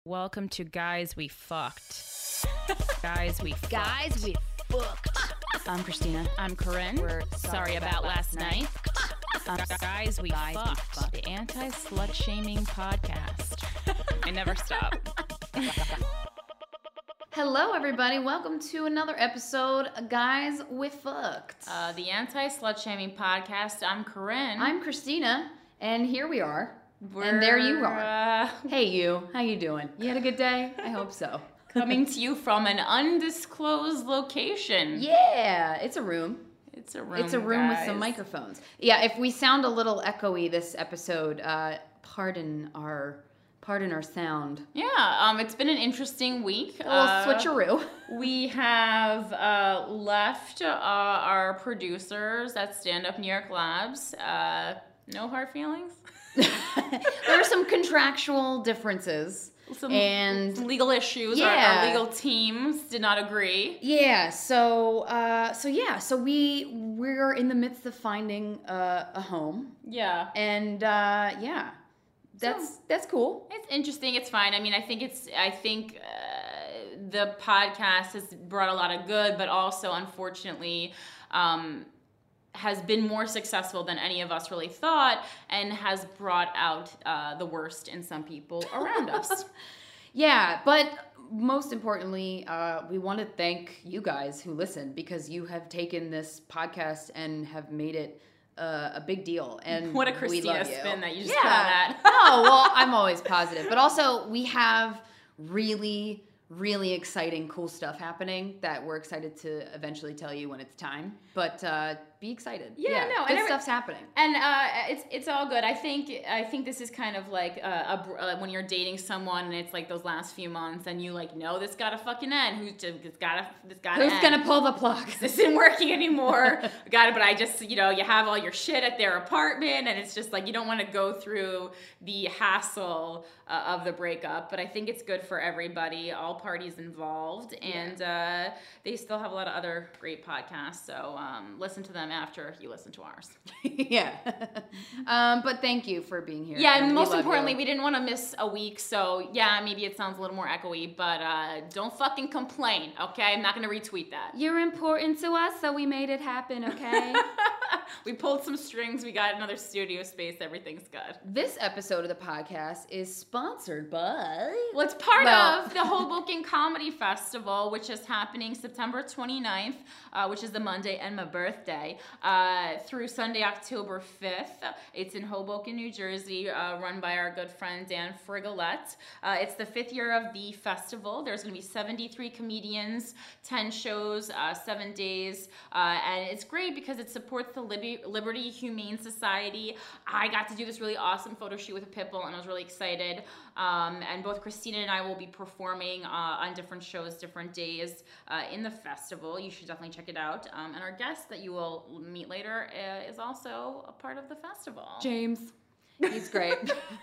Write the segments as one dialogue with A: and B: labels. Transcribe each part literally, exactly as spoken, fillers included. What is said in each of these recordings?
A: Welcome to Guys We Fucked. Guys We Fucked.
B: Guys We Fucked.
A: I'm Christina. I'm Corinne.
B: We're
A: sorry, about, last night. Um, Guys We Guys Fucked. We fucked. The anti-slut shaming podcast. I never stop.
B: Hello, everybody. Welcome to another episode of Guys We Fucked.
A: Uh, the anti-slut shaming podcast. I'm Corinne.
B: I'm Christina, and here we are.
A: We're,
B: and there you are.
A: Uh,
B: hey, you. How you doing? You had a good day? I hope so.
A: Coming to you from an undisclosed location.
B: Yeah, it's a room.
A: It's a room,
B: It's a room
A: guys.
B: with some microphones. Yeah, if we sound a little echoey this episode, uh, pardon our pardon our sound.
A: Yeah, um, it's been an interesting week.
B: A little
A: uh,
B: switcheroo.
A: We have uh, left uh, our producers at Stand Up New York Labs. Uh, no hard feelings.
B: There are some contractual differences.
A: Some,
B: and
A: some legal issues.
B: Yeah.
A: Our, our legal teams did not agree.
B: Yeah. So, uh, so yeah. So we we're in the midst of finding uh, a home,
A: Yeah.
B: and uh, yeah, that's
A: So-
B: that's cool.
A: It's interesting. It's fine. I mean, I think it's. I think uh, the podcast has brought a lot of good, but also, unfortunately, um, has been more successful than any of us really thought, and has brought out uh, the worst in some people around us.
B: Yeah, but most importantly, uh, we want to thank you guys who listen, because you have taken this podcast and have made it uh, a big deal. And
A: What a
B: we
A: Christina
B: love you.
A: spin that you just
B: yeah.
A: put on that.
B: No, well, I'm always positive, but also we have really, really exciting, cool stuff happening that we're excited to eventually tell you when it's time. But uh, be excited.
A: Yeah, no,
B: good
A: and every-
B: stuff's happening.
A: And uh, it's it's all good. I think I think this is kind of like uh, a, br- uh, when you're dating someone and it's like those last few months and you like know this gotta fucking end. Who's just it's gotta this gotta
B: Who's
A: end.
B: gonna pull the plug?
A: This isn't working anymore. Got it, but I just, you know, you have all your shit at their apartment, and it's just like you don't want to go through the hassle uh, of the breakup. But I think it's good for everybody, all parties involved, and uh, they still have a lot of other great podcasts. So um, listen to them after you listen to ours.
B: Yeah. um, but thank you for being here.
A: Yeah, and
B: we
A: most
B: love
A: importantly,
B: you.
A: we didn't want to miss a week. So yeah, maybe it sounds a little more echoey, but uh, don't fucking complain, okay? I'm not gonna retweet that.
B: You're important to us, so we made it happen, okay?
A: We pulled some strings. We got another studio space. Everything's good.
B: This episode of the podcast is sponsored by...
A: Well, it's part
B: Well-
A: of the Hoboken Comedy Festival, which is happening September twenty-ninth, uh, which is the Monday and my birthday, uh, through Sunday, October fifth. It's in Hoboken, New Jersey, uh, run by our good friend Dan Frigolette. Uh, it's the fifth year of the festival. There's going to be seventy-three comedians, ten shows, uh, seven days, uh, and it's great because it supports the Liberty, Liberty Humane Society. I got to do this really awesome photo shoot with a Pitbull, and I was really excited. Um, and both Christina and I will be performing uh, on different shows, different days uh, in the festival. You should definitely check it out. Um, and our guest that you will meet later uh, is also a part of the festival.
B: James. He's great.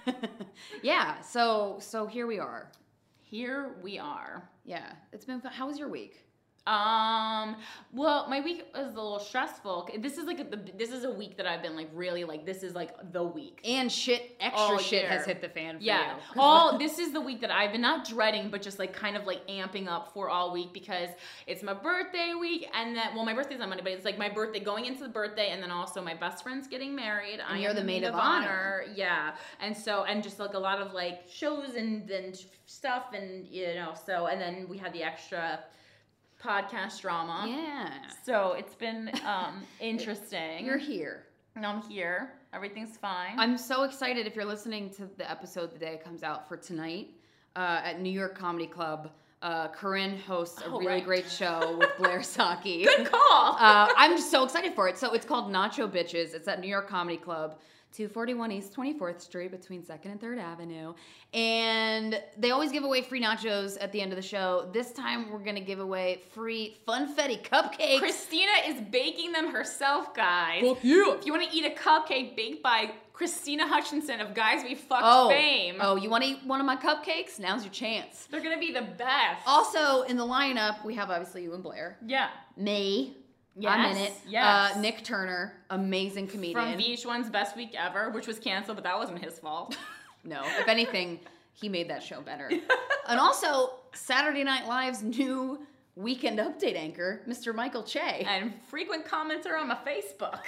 B: Yeah, so so here we are.
A: Here we are.
B: Yeah, it's been fun. How was your week?
A: Um, well, my week was a little stressful. This is like, the, this is a week that I've been like really like, this is like the week.
B: And shit, extra
A: All
B: shit
A: year.
B: has hit the fan for
A: Yeah.
B: you. 'Cause
A: All this is the week that I've been not dreading, but just like kind of like amping up for all week, because it's my birthday week, and then well, my birthday's on Monday, but it's like my birthday going into the birthday, and then also my best friend's getting married. I
B: you're
A: am
B: the maid of honor.
A: Yeah. And so and just like a lot of like shows and and stuff, and you know, so and then we had the extra podcast drama.
B: Yeah.
A: So it's been um interesting.
B: You're here.
A: And I'm here. Everything's fine.
B: I'm so excited if you're listening to the episode the day it comes out for tonight uh, at New York Comedy Club. Uh, Corinne hosts a
A: Oh,
B: really
A: right.
B: great show with Blair Saki.
A: Good call.
B: uh, I'm just so excited for it. So it's called Nacho Bitches. It's at New York Comedy Club, two forty-one East twenty-fourth Street between second and third Avenue. And they always give away free nachos at the end of the show. This time we're going to give away free Funfetti cupcakes.
A: Christina is baking them herself, guys.
B: Fuck you.
A: If you want to eat a cupcake baked by Christina Hutchinson of Guys We Fucked
B: Oh,
A: fame,
B: oh, you want to eat one of my cupcakes? Now's your chance.
A: they're going to be the best.
B: Also, in the lineup, we have obviously you and Blair.
A: Yeah.
B: Me.
A: Yes,
B: I'm in it.
A: yes.
B: Uh, Nick Turner, amazing comedian.
A: From V H one's Best Week Ever, which was canceled, but that wasn't his fault.
B: No, if anything, he made that show better. And also, Saturday Night Live's new Weekend Update anchor, Mister Michael Che.
A: And frequent commenter on my Facebook.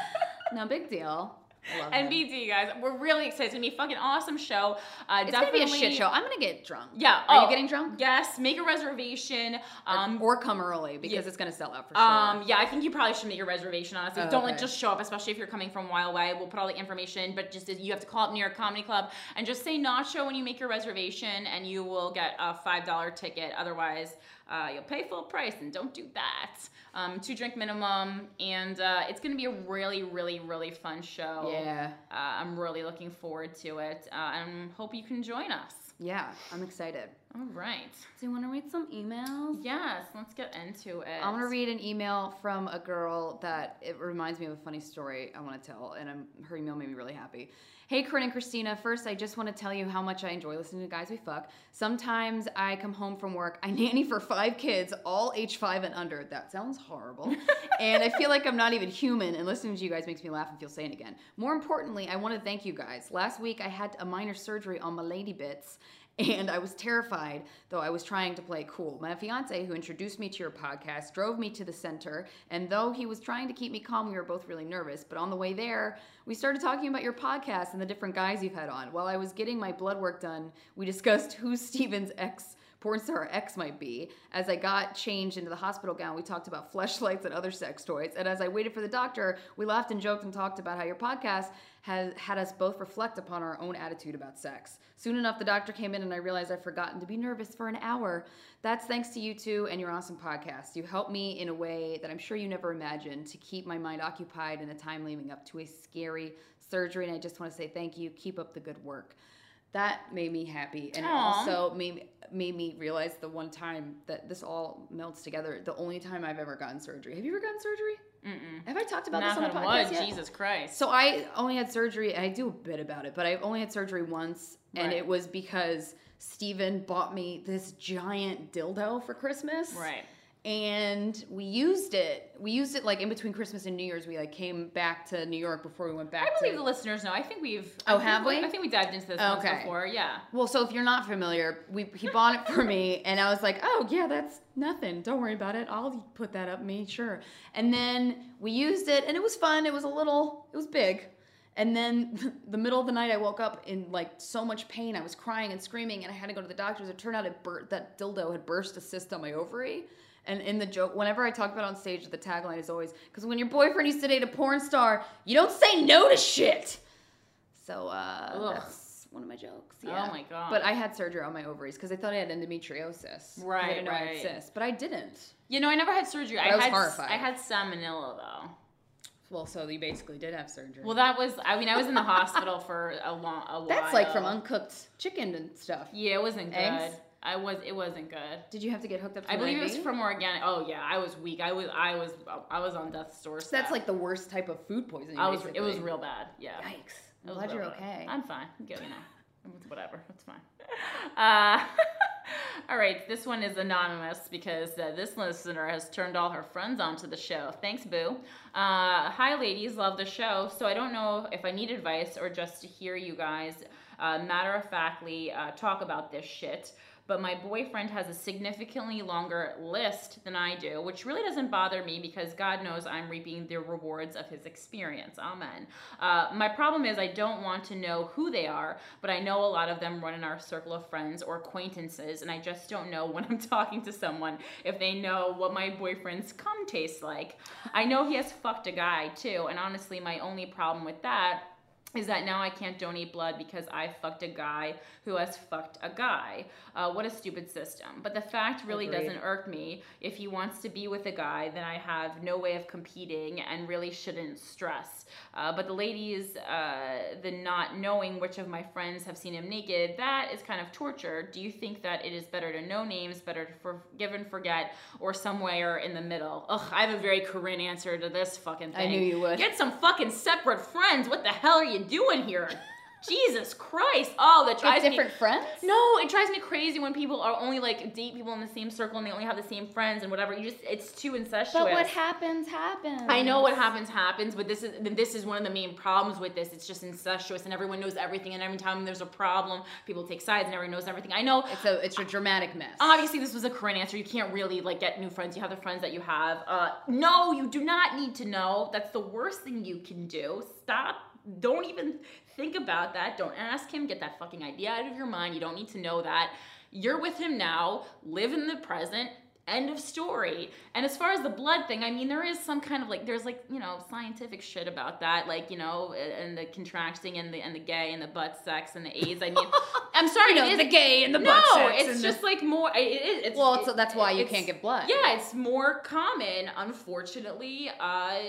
B: No big deal. I love
A: and
B: him.
A: B D, guys, we're really excited. It's gonna be a fucking awesome show. Uh,
B: It's
A: definitely,
B: gonna be a shit show. I'm gonna get drunk.
A: Yeah.
B: Are
A: oh,
B: you getting drunk?
A: Yes. Make a reservation. Um,
B: or, or come early because
A: yeah.
B: it's gonna sell out for sure.
A: Um, yeah, I think you probably should make a reservation, honestly.
B: Oh,
A: Don't
B: okay.
A: like just show up, especially if you're coming from a while away. We'll put all the information, but just you have to call up New York Comedy Club and just say Nacho when you make your reservation, and you will get a five dollar ticket. Otherwise, uh, you'll pay full price, and don't do that. Um, two drink minimum, and uh, it's going to be a really, really, really fun show.
B: Yeah.
A: Uh, I'm really looking forward to it, uh, and hope you can join us.
B: Yeah, I'm excited.
A: All right.
B: Do you want to read some emails?
A: Yes, let's get into it.
B: I want to read an email from a girl that it reminds me of a funny story I want to tell, and I'm, her email made me really happy. Hey, Corinne and Christina. First, I just want to tell you how much I enjoy listening to Guys We Fuck. Sometimes I come home from work, I nanny for five kids, all age five and under. That sounds horrible. And I feel like I'm not even human, and listening to you guys makes me laugh and feel sane again. More importantly, I want to thank you guys. Last week, I had a minor surgery on my lady bits, and I was terrified, though I was trying to play cool. My fiance, who introduced me to your podcast, drove me to the center, and though he was trying to keep me calm, we were both really nervous. But on the way there, we started talking about your podcast and the different guys you've had on. While I was getting my blood work done, we discussed who Steven's ex porn star ex might be. As I got changed into the hospital gown, we talked about fleshlights and other sex toys. And as I waited for the doctor, we laughed and joked and talked about how your podcast has had us both reflect upon our own attitude about sex. Soon enough, the doctor came in and I realized I'd forgotten to be nervous for an hour. That's thanks to you two and your awesome podcast. You helped me in a way that I'm sure you never imagined to keep my mind occupied in a time leading up to a scary surgery. And I just want to say thank you. Keep up the good work. That made me happy, and it
A: Aww.
B: also made, made me realize the one time that this all melts together, the only time I've ever gotten surgery. Have you ever gotten surgery?
A: Mm-mm.
B: Have I talked about
A: Knock
B: this on the
A: on
B: podcast
A: wood,
B: yet?
A: Jesus Christ.
B: So I only had surgery, and I do a bit about it, but I only had surgery once, and
A: Right.
B: it was because Steven bought me this giant dildo for Christmas.
A: Right.
B: And we used it. We used it like in between Christmas and New Year's. We like came back to New York before we went back
A: I believe
B: to...
A: the listeners know. I think we've.
B: Oh,
A: I think
B: have we?
A: I think we dived into this once
B: Okay.
A: before. Yeah.
B: Well, so if you're not familiar, we he bought it for me, and I was like, oh, yeah, that's nothing. Don't worry about it. I'll put that up me, sure. And then we used it, and it was fun. It was a little, it was big. And then the middle of the night, I woke up in like so much pain. I was crying and screaming, and I had to go to the doctors. It turned out it bur- that dildo had burst a cyst on my ovary. And in the joke, whenever I talk about it on stage, the tagline is always, because when your boyfriend used to date a porn star, you don't say no to shit. So uh,
A: Ugh.
B: that's one of my jokes. Yeah.
A: Oh my God.
B: But I had surgery on my ovaries because I thought I had endometriosis.
A: Right,
B: I didn't know I
A: right.
B: had cysts, but I didn't.
A: You know, I never had surgery. I,
B: I was
A: had
B: horrified.
A: I had salmonella though.
B: Well, so you basically did have surgery.
A: Well, that was. I mean, I was in the hospital for a long a while.
B: That's like from uncooked chicken and stuff.
A: Yeah, it wasn't good.
B: Eggs?
A: I was. It wasn't good.
B: Did you have to get hooked up to
A: I
B: an
A: believe
B: I
A: it
B: V?
A: was from organic. Oh yeah, I was weak. I was. I was. I was on death's door.
B: So that's like the worst type of food poisoning.
A: I was.
B: basically.
A: It was real bad. Yeah.
B: Yikes.
A: It
B: I'm
A: was
B: glad
A: real
B: you're
A: bad.
B: okay.
A: I'm fine. Good, you know. It's whatever. It's fine. Uh, all right. This one is anonymous because uh, this listener has turned all her friends onto the show. Thanks, Boo. Uh, hi, ladies. Love the show. So I don't know if I need advice or just to hear you guys uh, matter-of-factly uh, talk about this shit. But my boyfriend has a significantly longer list than I do, which really doesn't bother me because God knows I'm reaping the rewards of his experience. Amen. Uh, my problem is I don't want to know who they are, but I know a lot of them run in our circle of friends or acquaintances, and I just don't know when I'm talking to someone if they know what my boyfriend's cum tastes like. I know he has fucked a guy too, and honestly, my only problem with that is that now I can't donate blood because I fucked a guy who has fucked a guy. Uh, what a stupid system. But the fact really
B: Agreed.
A: doesn't irk me. If he wants to be with a guy, then I have no way of competing and really shouldn't stress. Uh, but the ladies, uh, the not knowing which of my friends have seen him naked, that is kind of torture. Do you think that it is better to know names, better to forgive and forget, or somewhere in the middle? Ugh, I have a very Corinne answer to this fucking thing.
B: I knew you would.
A: Get some fucking separate friends. What the hell are you doing here? Jesus Christ. Oh, that drives
B: With different
A: me.
B: friends?
A: No, it drives me crazy when people are only like date people in the same circle and they only have the same friends and whatever. You just, it's too incestuous.
B: But what happens, happens.
A: I know what happens, happens, but this is this is one of the main problems with this. It's just incestuous and everyone knows everything, and every time there's a problem, people take sides and everyone knows everything. I know
B: It's a it's a dramatic mess.
A: obviously this was a current answer. You can't really like get new friends. You have the friends that you have. Uh, no, you do not need to know. That's the worst thing you can do. Stop. Don't even think about that. Don't ask him. Get that fucking idea out of your mind. You don't need to know that. You're with him now. Live in the present. End of story. And as far as the blood thing, I mean, there is some kind of like, there's like, you know, scientific shit about that, like, you know, and the contracting and the and the gay and the butt sex and the AIDS. I mean, I'm sorry,
B: You know,
A: it is,
B: the gay and the
A: no,
B: butt sex
A: it's
B: and
A: just
B: the-
A: like more. It, it, it's,
B: Well, it's,
A: it-
B: that's why you
A: it's-
B: can't get blood.
A: Yeah, it's more common, unfortunately. Uh,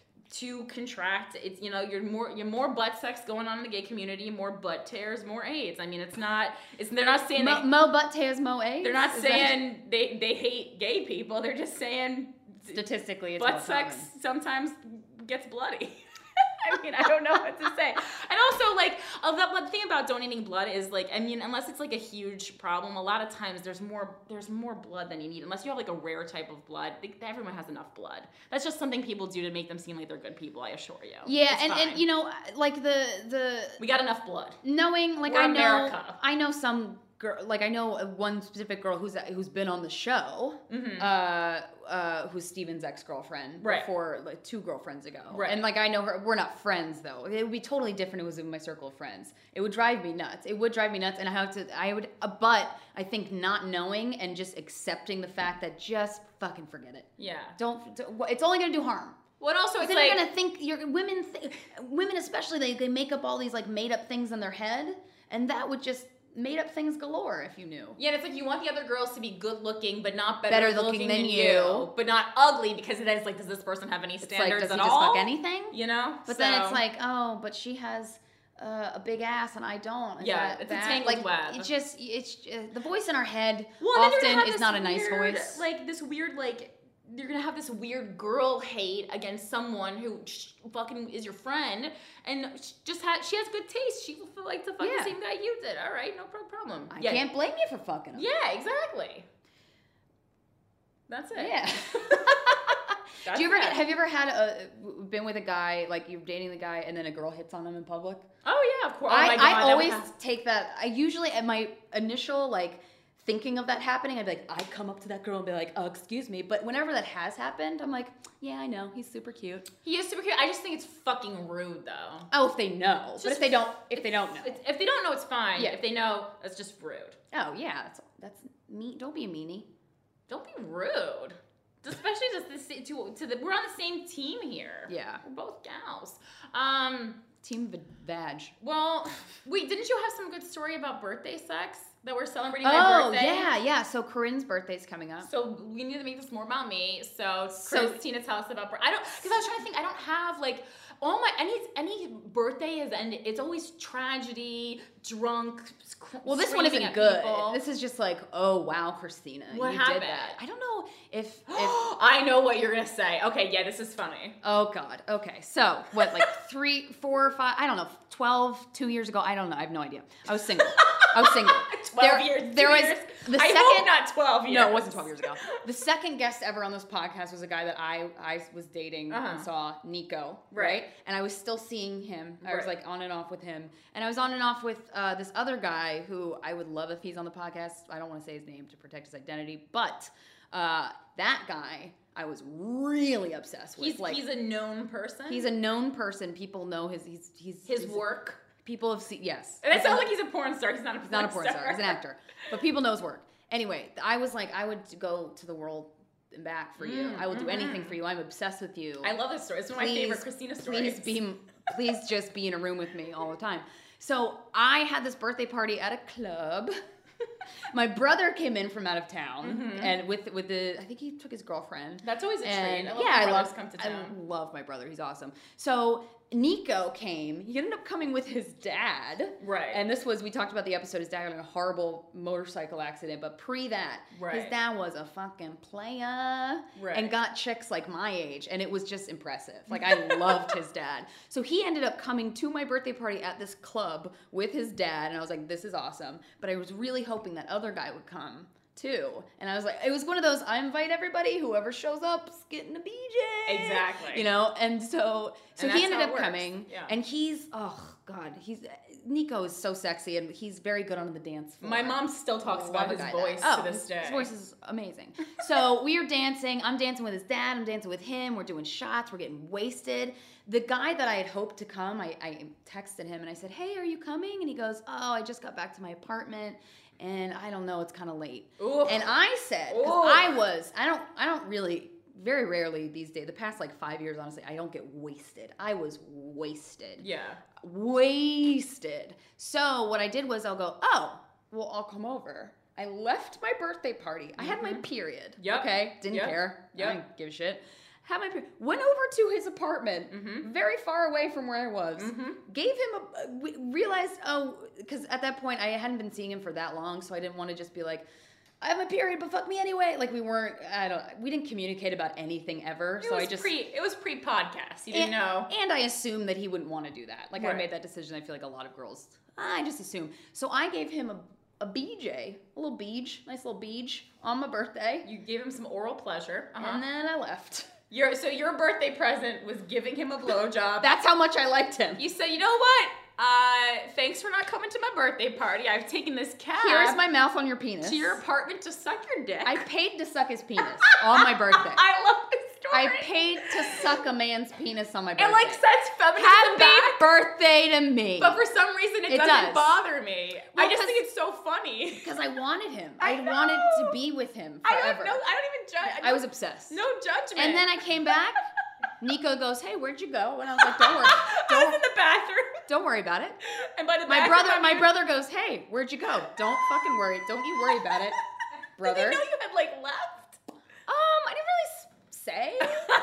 A: to contract, it's, you know, you're more you're more butt sex going on in the gay community, more butt tears, more AIDS. I mean, it's not. It's they're not saying
B: Mo,
A: they,
B: Mo butt tears, Mo AIDS?
A: they're not
B: Is that-
A: saying they they hate gay people. They're just saying
B: statistically it's
A: butt
B: more
A: sex
B: common.
A: sometimes gets bloody. I mean, I don't know what to say. And also, like, uh, the, the thing about donating blood is, like, I mean, unless it's like a huge problem, a lot of times there's more there's more blood than you need. Unless you have like a rare type of blood, like, everyone has enough blood. That's just something people do to make them seem like they're good people. I assure you.
B: Yeah,
A: It's
B: and,
A: fine.
B: and you know, like the the
A: we got enough blood.
B: knowing, like
A: We're
B: I know,
A: America.
B: I know some girl, like I know one specific girl who's who's been on the show,
A: Mhm.
B: uh, uh, who's Steven's ex girlfriend,
A: Right.
B: before like two girlfriends ago,
A: Right.
B: And like I know her, we're not friends though. It would be totally different if it was in my circle of friends. It would drive me nuts. It would drive me nuts, and I have to, I would, uh, but I think not knowing and just accepting the fact that just fucking forget it.
A: Yeah.
B: Don't. It's only gonna do harm.
A: What also it's
B: Then
A: like
B: you're gonna think you're women. Th- women especially, they they make up all these like made up things in their head, and that would just made up things galore if you knew.
A: yeah, and it's like you want the other girls to be good looking, but not better,
B: Better
A: looking,
B: looking
A: than,
B: than
A: you,
B: you.
A: but not ugly, because then it's like, does this person have any
B: It's
A: standards
B: like, does
A: at
B: he just
A: all?
B: fuck anything?
A: You know?
B: But then it's
A: So-
B: like, oh, but she has uh, a big ass and I don't. Is
A: Yeah,
B: that
A: it's a
B: bad?
A: tangled
B: like,
A: web.
B: It just, it's uh, the voice in our head
A: Well, and then you're gonna
B: often
A: have
B: is
A: this
B: not a nice
A: weird,
B: voice.
A: Like this weird, like you're gonna have this weird girl hate against someone who sh- fucking is your friend, and sh- just had she has good taste. She will feel like to fuck
B: Yeah.
A: the same guy you did. All right, no pro- problem.
B: I
A: yeah.
B: can't blame you for fucking him.
A: Yeah, exactly. That's it.
B: Yeah.
A: That's
B: Do you ever
A: it.
B: get, have you ever had a been with a guy, like you're dating the guy and then a girl hits on him in public?
A: Oh yeah, of course. Oh
B: I,
A: my God,
B: I
A: that would
B: always
A: have-
B: take that. I usually at my initial like thinking of that happening, I'd be like, I come up to that girl and be like, oh, excuse me. But whenever that has happened, I'm like, yeah, I know, he's super cute.
A: He is super cute. I just think it's fucking rude though.
B: Oh, if they know,
A: It's
B: but
A: just-
B: if they don't, if they
A: it's-
B: don't know,
A: it's- if they don't know, it's fine.
B: Yeah.
A: If they know, it's just rude.
B: oh yeah, that's that's me. Don't be a meanie.
A: Don't be rude. Especially just the, sa- to to the we're on the same team here.
B: Yeah.
A: We're both gals. Um.
B: Team v- vag.
A: Well, wait. Didn't you have some good story about birthday sex that we're celebrating my
B: Oh
A: birthday?
B: yeah, yeah. So Corinne's birthday's coming up.
A: So we need to make this more about me. So,
B: So-
A: Christina, tell us about. Bir- I don't because I was trying to think. I don't have like all my any any birthday is ended. It's always tragedy, drunk. sc-
B: Well, this one
A: screaming
B: isn't
A: at
B: good.
A: people.
B: This is just like, oh wow, Christina,
A: What
B: you
A: happened?
B: did that. I don't know if if.
A: I know what you're gonna say. Okay, yeah, this is funny.
B: Oh God. Okay. So what, like three, four, five? I don't know. Twelve, two years ago. I don't know. I have no idea. I was single. I was single.
A: Twelve
B: There-
A: years.
B: there
A: two
B: was
A: years.
B: the
A: I
B: second-
A: hope not twelve years.
B: No, it wasn't twelve years ago. The second guest ever on this podcast was a guy that I I was dating
A: Uh-huh.
B: and saw, Nico,
A: Right.
B: right? And I was still seeing him. I was
A: Right.
B: like on and off with him, and I was on and off with uh, this other guy who I would love if he's on the podcast. I don't want to say his name to protect his identity, but uh, that guy I was really obsessed with.
A: He's
B: like
A: he's a known person.
B: he's a known person. People know his he's he's
A: his
B: he's-
A: work.
B: People have seen yes.
A: And it
B: People-
A: sounds like he's a porn star. He's not a porn
B: He's not a porn star. He's an actor. But people know his work. Anyway, I was like, I would go to the world and back for you.
A: Mm,
B: I will do
A: mhm.
B: anything for you. I'm obsessed with you.
A: I love this story. It's one of my favorite Christina stories.
B: Please be, please just be in a room with me all the time. So I had this birthday party at a club. My brother came in from out of town,
A: Mhm.
B: and with with the, I think he took his girlfriend.
A: That's always a
B: And
A: treat. I love
B: yeah,
A: when
B: I
A: brothers
B: love,
A: come to
B: I
A: town.
B: love my brother. He's awesome. So Nico came. He ended up coming with his dad.
A: Right.
B: And this was, we talked about the episode, his dad got in a horrible motorcycle accident, but pre that,
A: right.
B: his dad was a fucking player
A: right.
B: and got chicks like my age, and it was just impressive. Like, I loved his dad. So he ended up coming to my birthday party at this club with his dad, and I was like, this is awesome. But I was really hoping that other guy would come too. And I was like, it was one of those, I invite everybody, whoever shows up is getting a B J.
A: Exactly.
B: You know, and so so
A: and
B: he ended up
A: works.
B: coming.
A: Yeah.
B: And he's, oh God, he's, Nico is so sexy and he's very good on the dance floor.
A: My mom still talks about his voice
B: oh,
A: to this day.
B: His voice is amazing. So we are dancing. I'm dancing with his dad. I'm dancing with him. We're doing shots. We're getting wasted. The guy that I had hoped to come, I, I texted him and I said, hey, are you coming? And he goes, oh, I just got back to my apartment. And I don't know, it's kind of late.
A: Ooh.
B: And I said, because I was, I don't, I don't really, very rarely these days, the past like five years, honestly, I don't get wasted. I was wasted.
A: Yeah.
B: Wasted. So what I did was I'll go, oh, well, I'll come over. I left my birthday party. Mm-hmm. I had my period.
A: Yep.
B: Okay. Didn't
A: yep.
B: care.
A: Yep.
B: I didn't give a shit. Had my period. Went over to his apartment,
A: mm-hmm.
B: very far away from where I was.
A: Mm-hmm.
B: Gave him a, realized, oh, because at that point I hadn't been seeing him for that long, so I didn't want to just be like, I have my period, but fuck me anyway. Like we weren't, I don't, we didn't communicate about anything ever.
A: It
B: so
A: was
B: I just
A: pre, it was pre-podcast. You didn't
B: and,
A: know,
B: and I assumed that he wouldn't want to do that. Like
A: right.
B: I made that decision. I feel like a lot of girls, I just assume. So I gave him a, a B J, a little beach, nice little beach on my birthday.
A: You gave him some oral pleasure, uh-huh.
B: and then I left.
A: Your so your birthday present was giving him a blowjob.
B: That's how much I liked him.
A: You said, you know what? Uh, thanks for not coming to my birthday party. I've taken this cab.
B: Here's my mouth on your penis.
A: To your apartment to suck your dick.
B: I paid to suck his penis on my birthday.
A: I love this story.
B: I paid to suck a man's penis on my birthday.
A: It like sets feminism
B: Happy
A: back.
B: birthday to me.
A: But for some reason, it,
B: It
A: doesn't
B: does.
A: bother me.
B: Well,
A: I just
B: 'cause-
A: think it's so funny.
B: Because I wanted him.
A: I
B: I, wanted
A: know.
B: to be with him
A: I
B: forever.
A: don't know. I don't even judge.
B: I was obsessed.
A: No judgment.
B: And then I came back. Nico goes, hey, where'd you go? And I was like, don't worry.
A: I was
B: Don't,
A: in the bathroom.
B: don't worry about it.
A: And by the
B: My
A: bathroom,
B: brother,
A: I
B: my
A: mean-
B: brother goes, hey, where'd you go? Don't fucking worry. Don't you worry about it, brother.
A: Did they know you had like left?
B: Um, I didn't really s- say.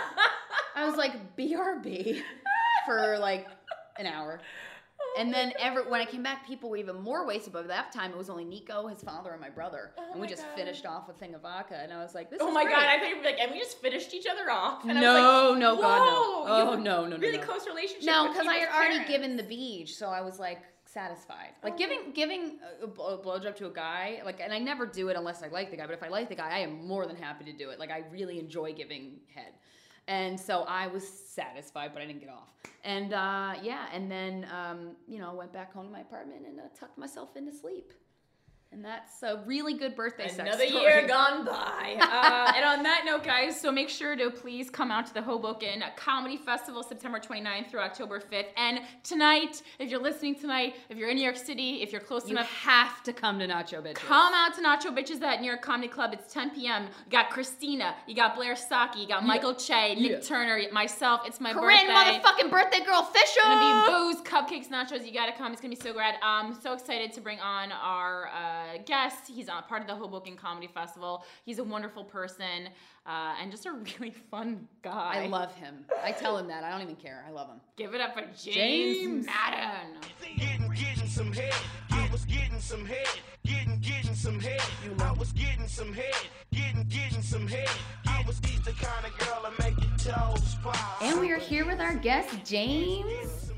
B: I was like, B R B for like an hour. And then every, when I came back, people were even more wasted. But that time, it was only Nico, his father, and my brother.
A: Oh
B: and we
A: my
B: just
A: God.
B: finished off a thing of vodka. And I was like, this
A: Oh
B: is
A: my
B: great.
A: god! I thought you were like, and we just finished each other off. And I
B: No,
A: was like,
B: no, God, no.
A: Whoa,
B: Oh,
A: you have a
B: no, no, no,
A: Really
B: no.
A: close relationship.
B: No,
A: with
B: because I had
A: people's
B: already
A: parents.
B: given the beach, so I was like satisfied. Like
A: Oh.
B: giving giving a, a blowjob to a guy, like, and I never do it unless I like the guy. But if I like the guy, I am more than happy to do it. Like I really enjoy giving head, and so I was satisfied, but I didn't get off. And uh, yeah, and then um, you know went back home to my apartment and uh, tucked myself into sleep. And that's a really good birthday sex
A: Another
B: story.
A: year gone by. Uh, and on that note, guys, so make sure to please come out to the Hoboken Comedy Festival September twenty-ninth through October fifth. And tonight, if you're listening tonight, if you're in New York City, if you're close
B: You
A: enough,
B: have to come to Nacho Bitches.
A: come out to Nacho Bitches at New York Comedy Club. It's ten p.m. You got Christina, you got Blair Saki, you got Michael Che, Nick
B: Yeah.
A: Turner, myself. It's my
B: Corinne,
A: birthday.
B: motherfucking birthday girl, Fisher.
A: It's gonna be booze, cupcakes, nachos. You gotta come. It's gonna be so great. I'm so excited to bring on our uh, guest. He's on part of the Hoboken Comedy Festival. He's a wonderful person uh, and just a really fun guy.
B: I love him. I tell him that. I don't even care. I love him.
A: Give it up for James,
B: James.
A: Madden.
C: Getting, getting some head. I was getting some head. Getting, getting some head. You know, I was getting some head. Getting, getting some head. I was he's the kind of girl that make your toes pop.
B: And we are here with our guest, James.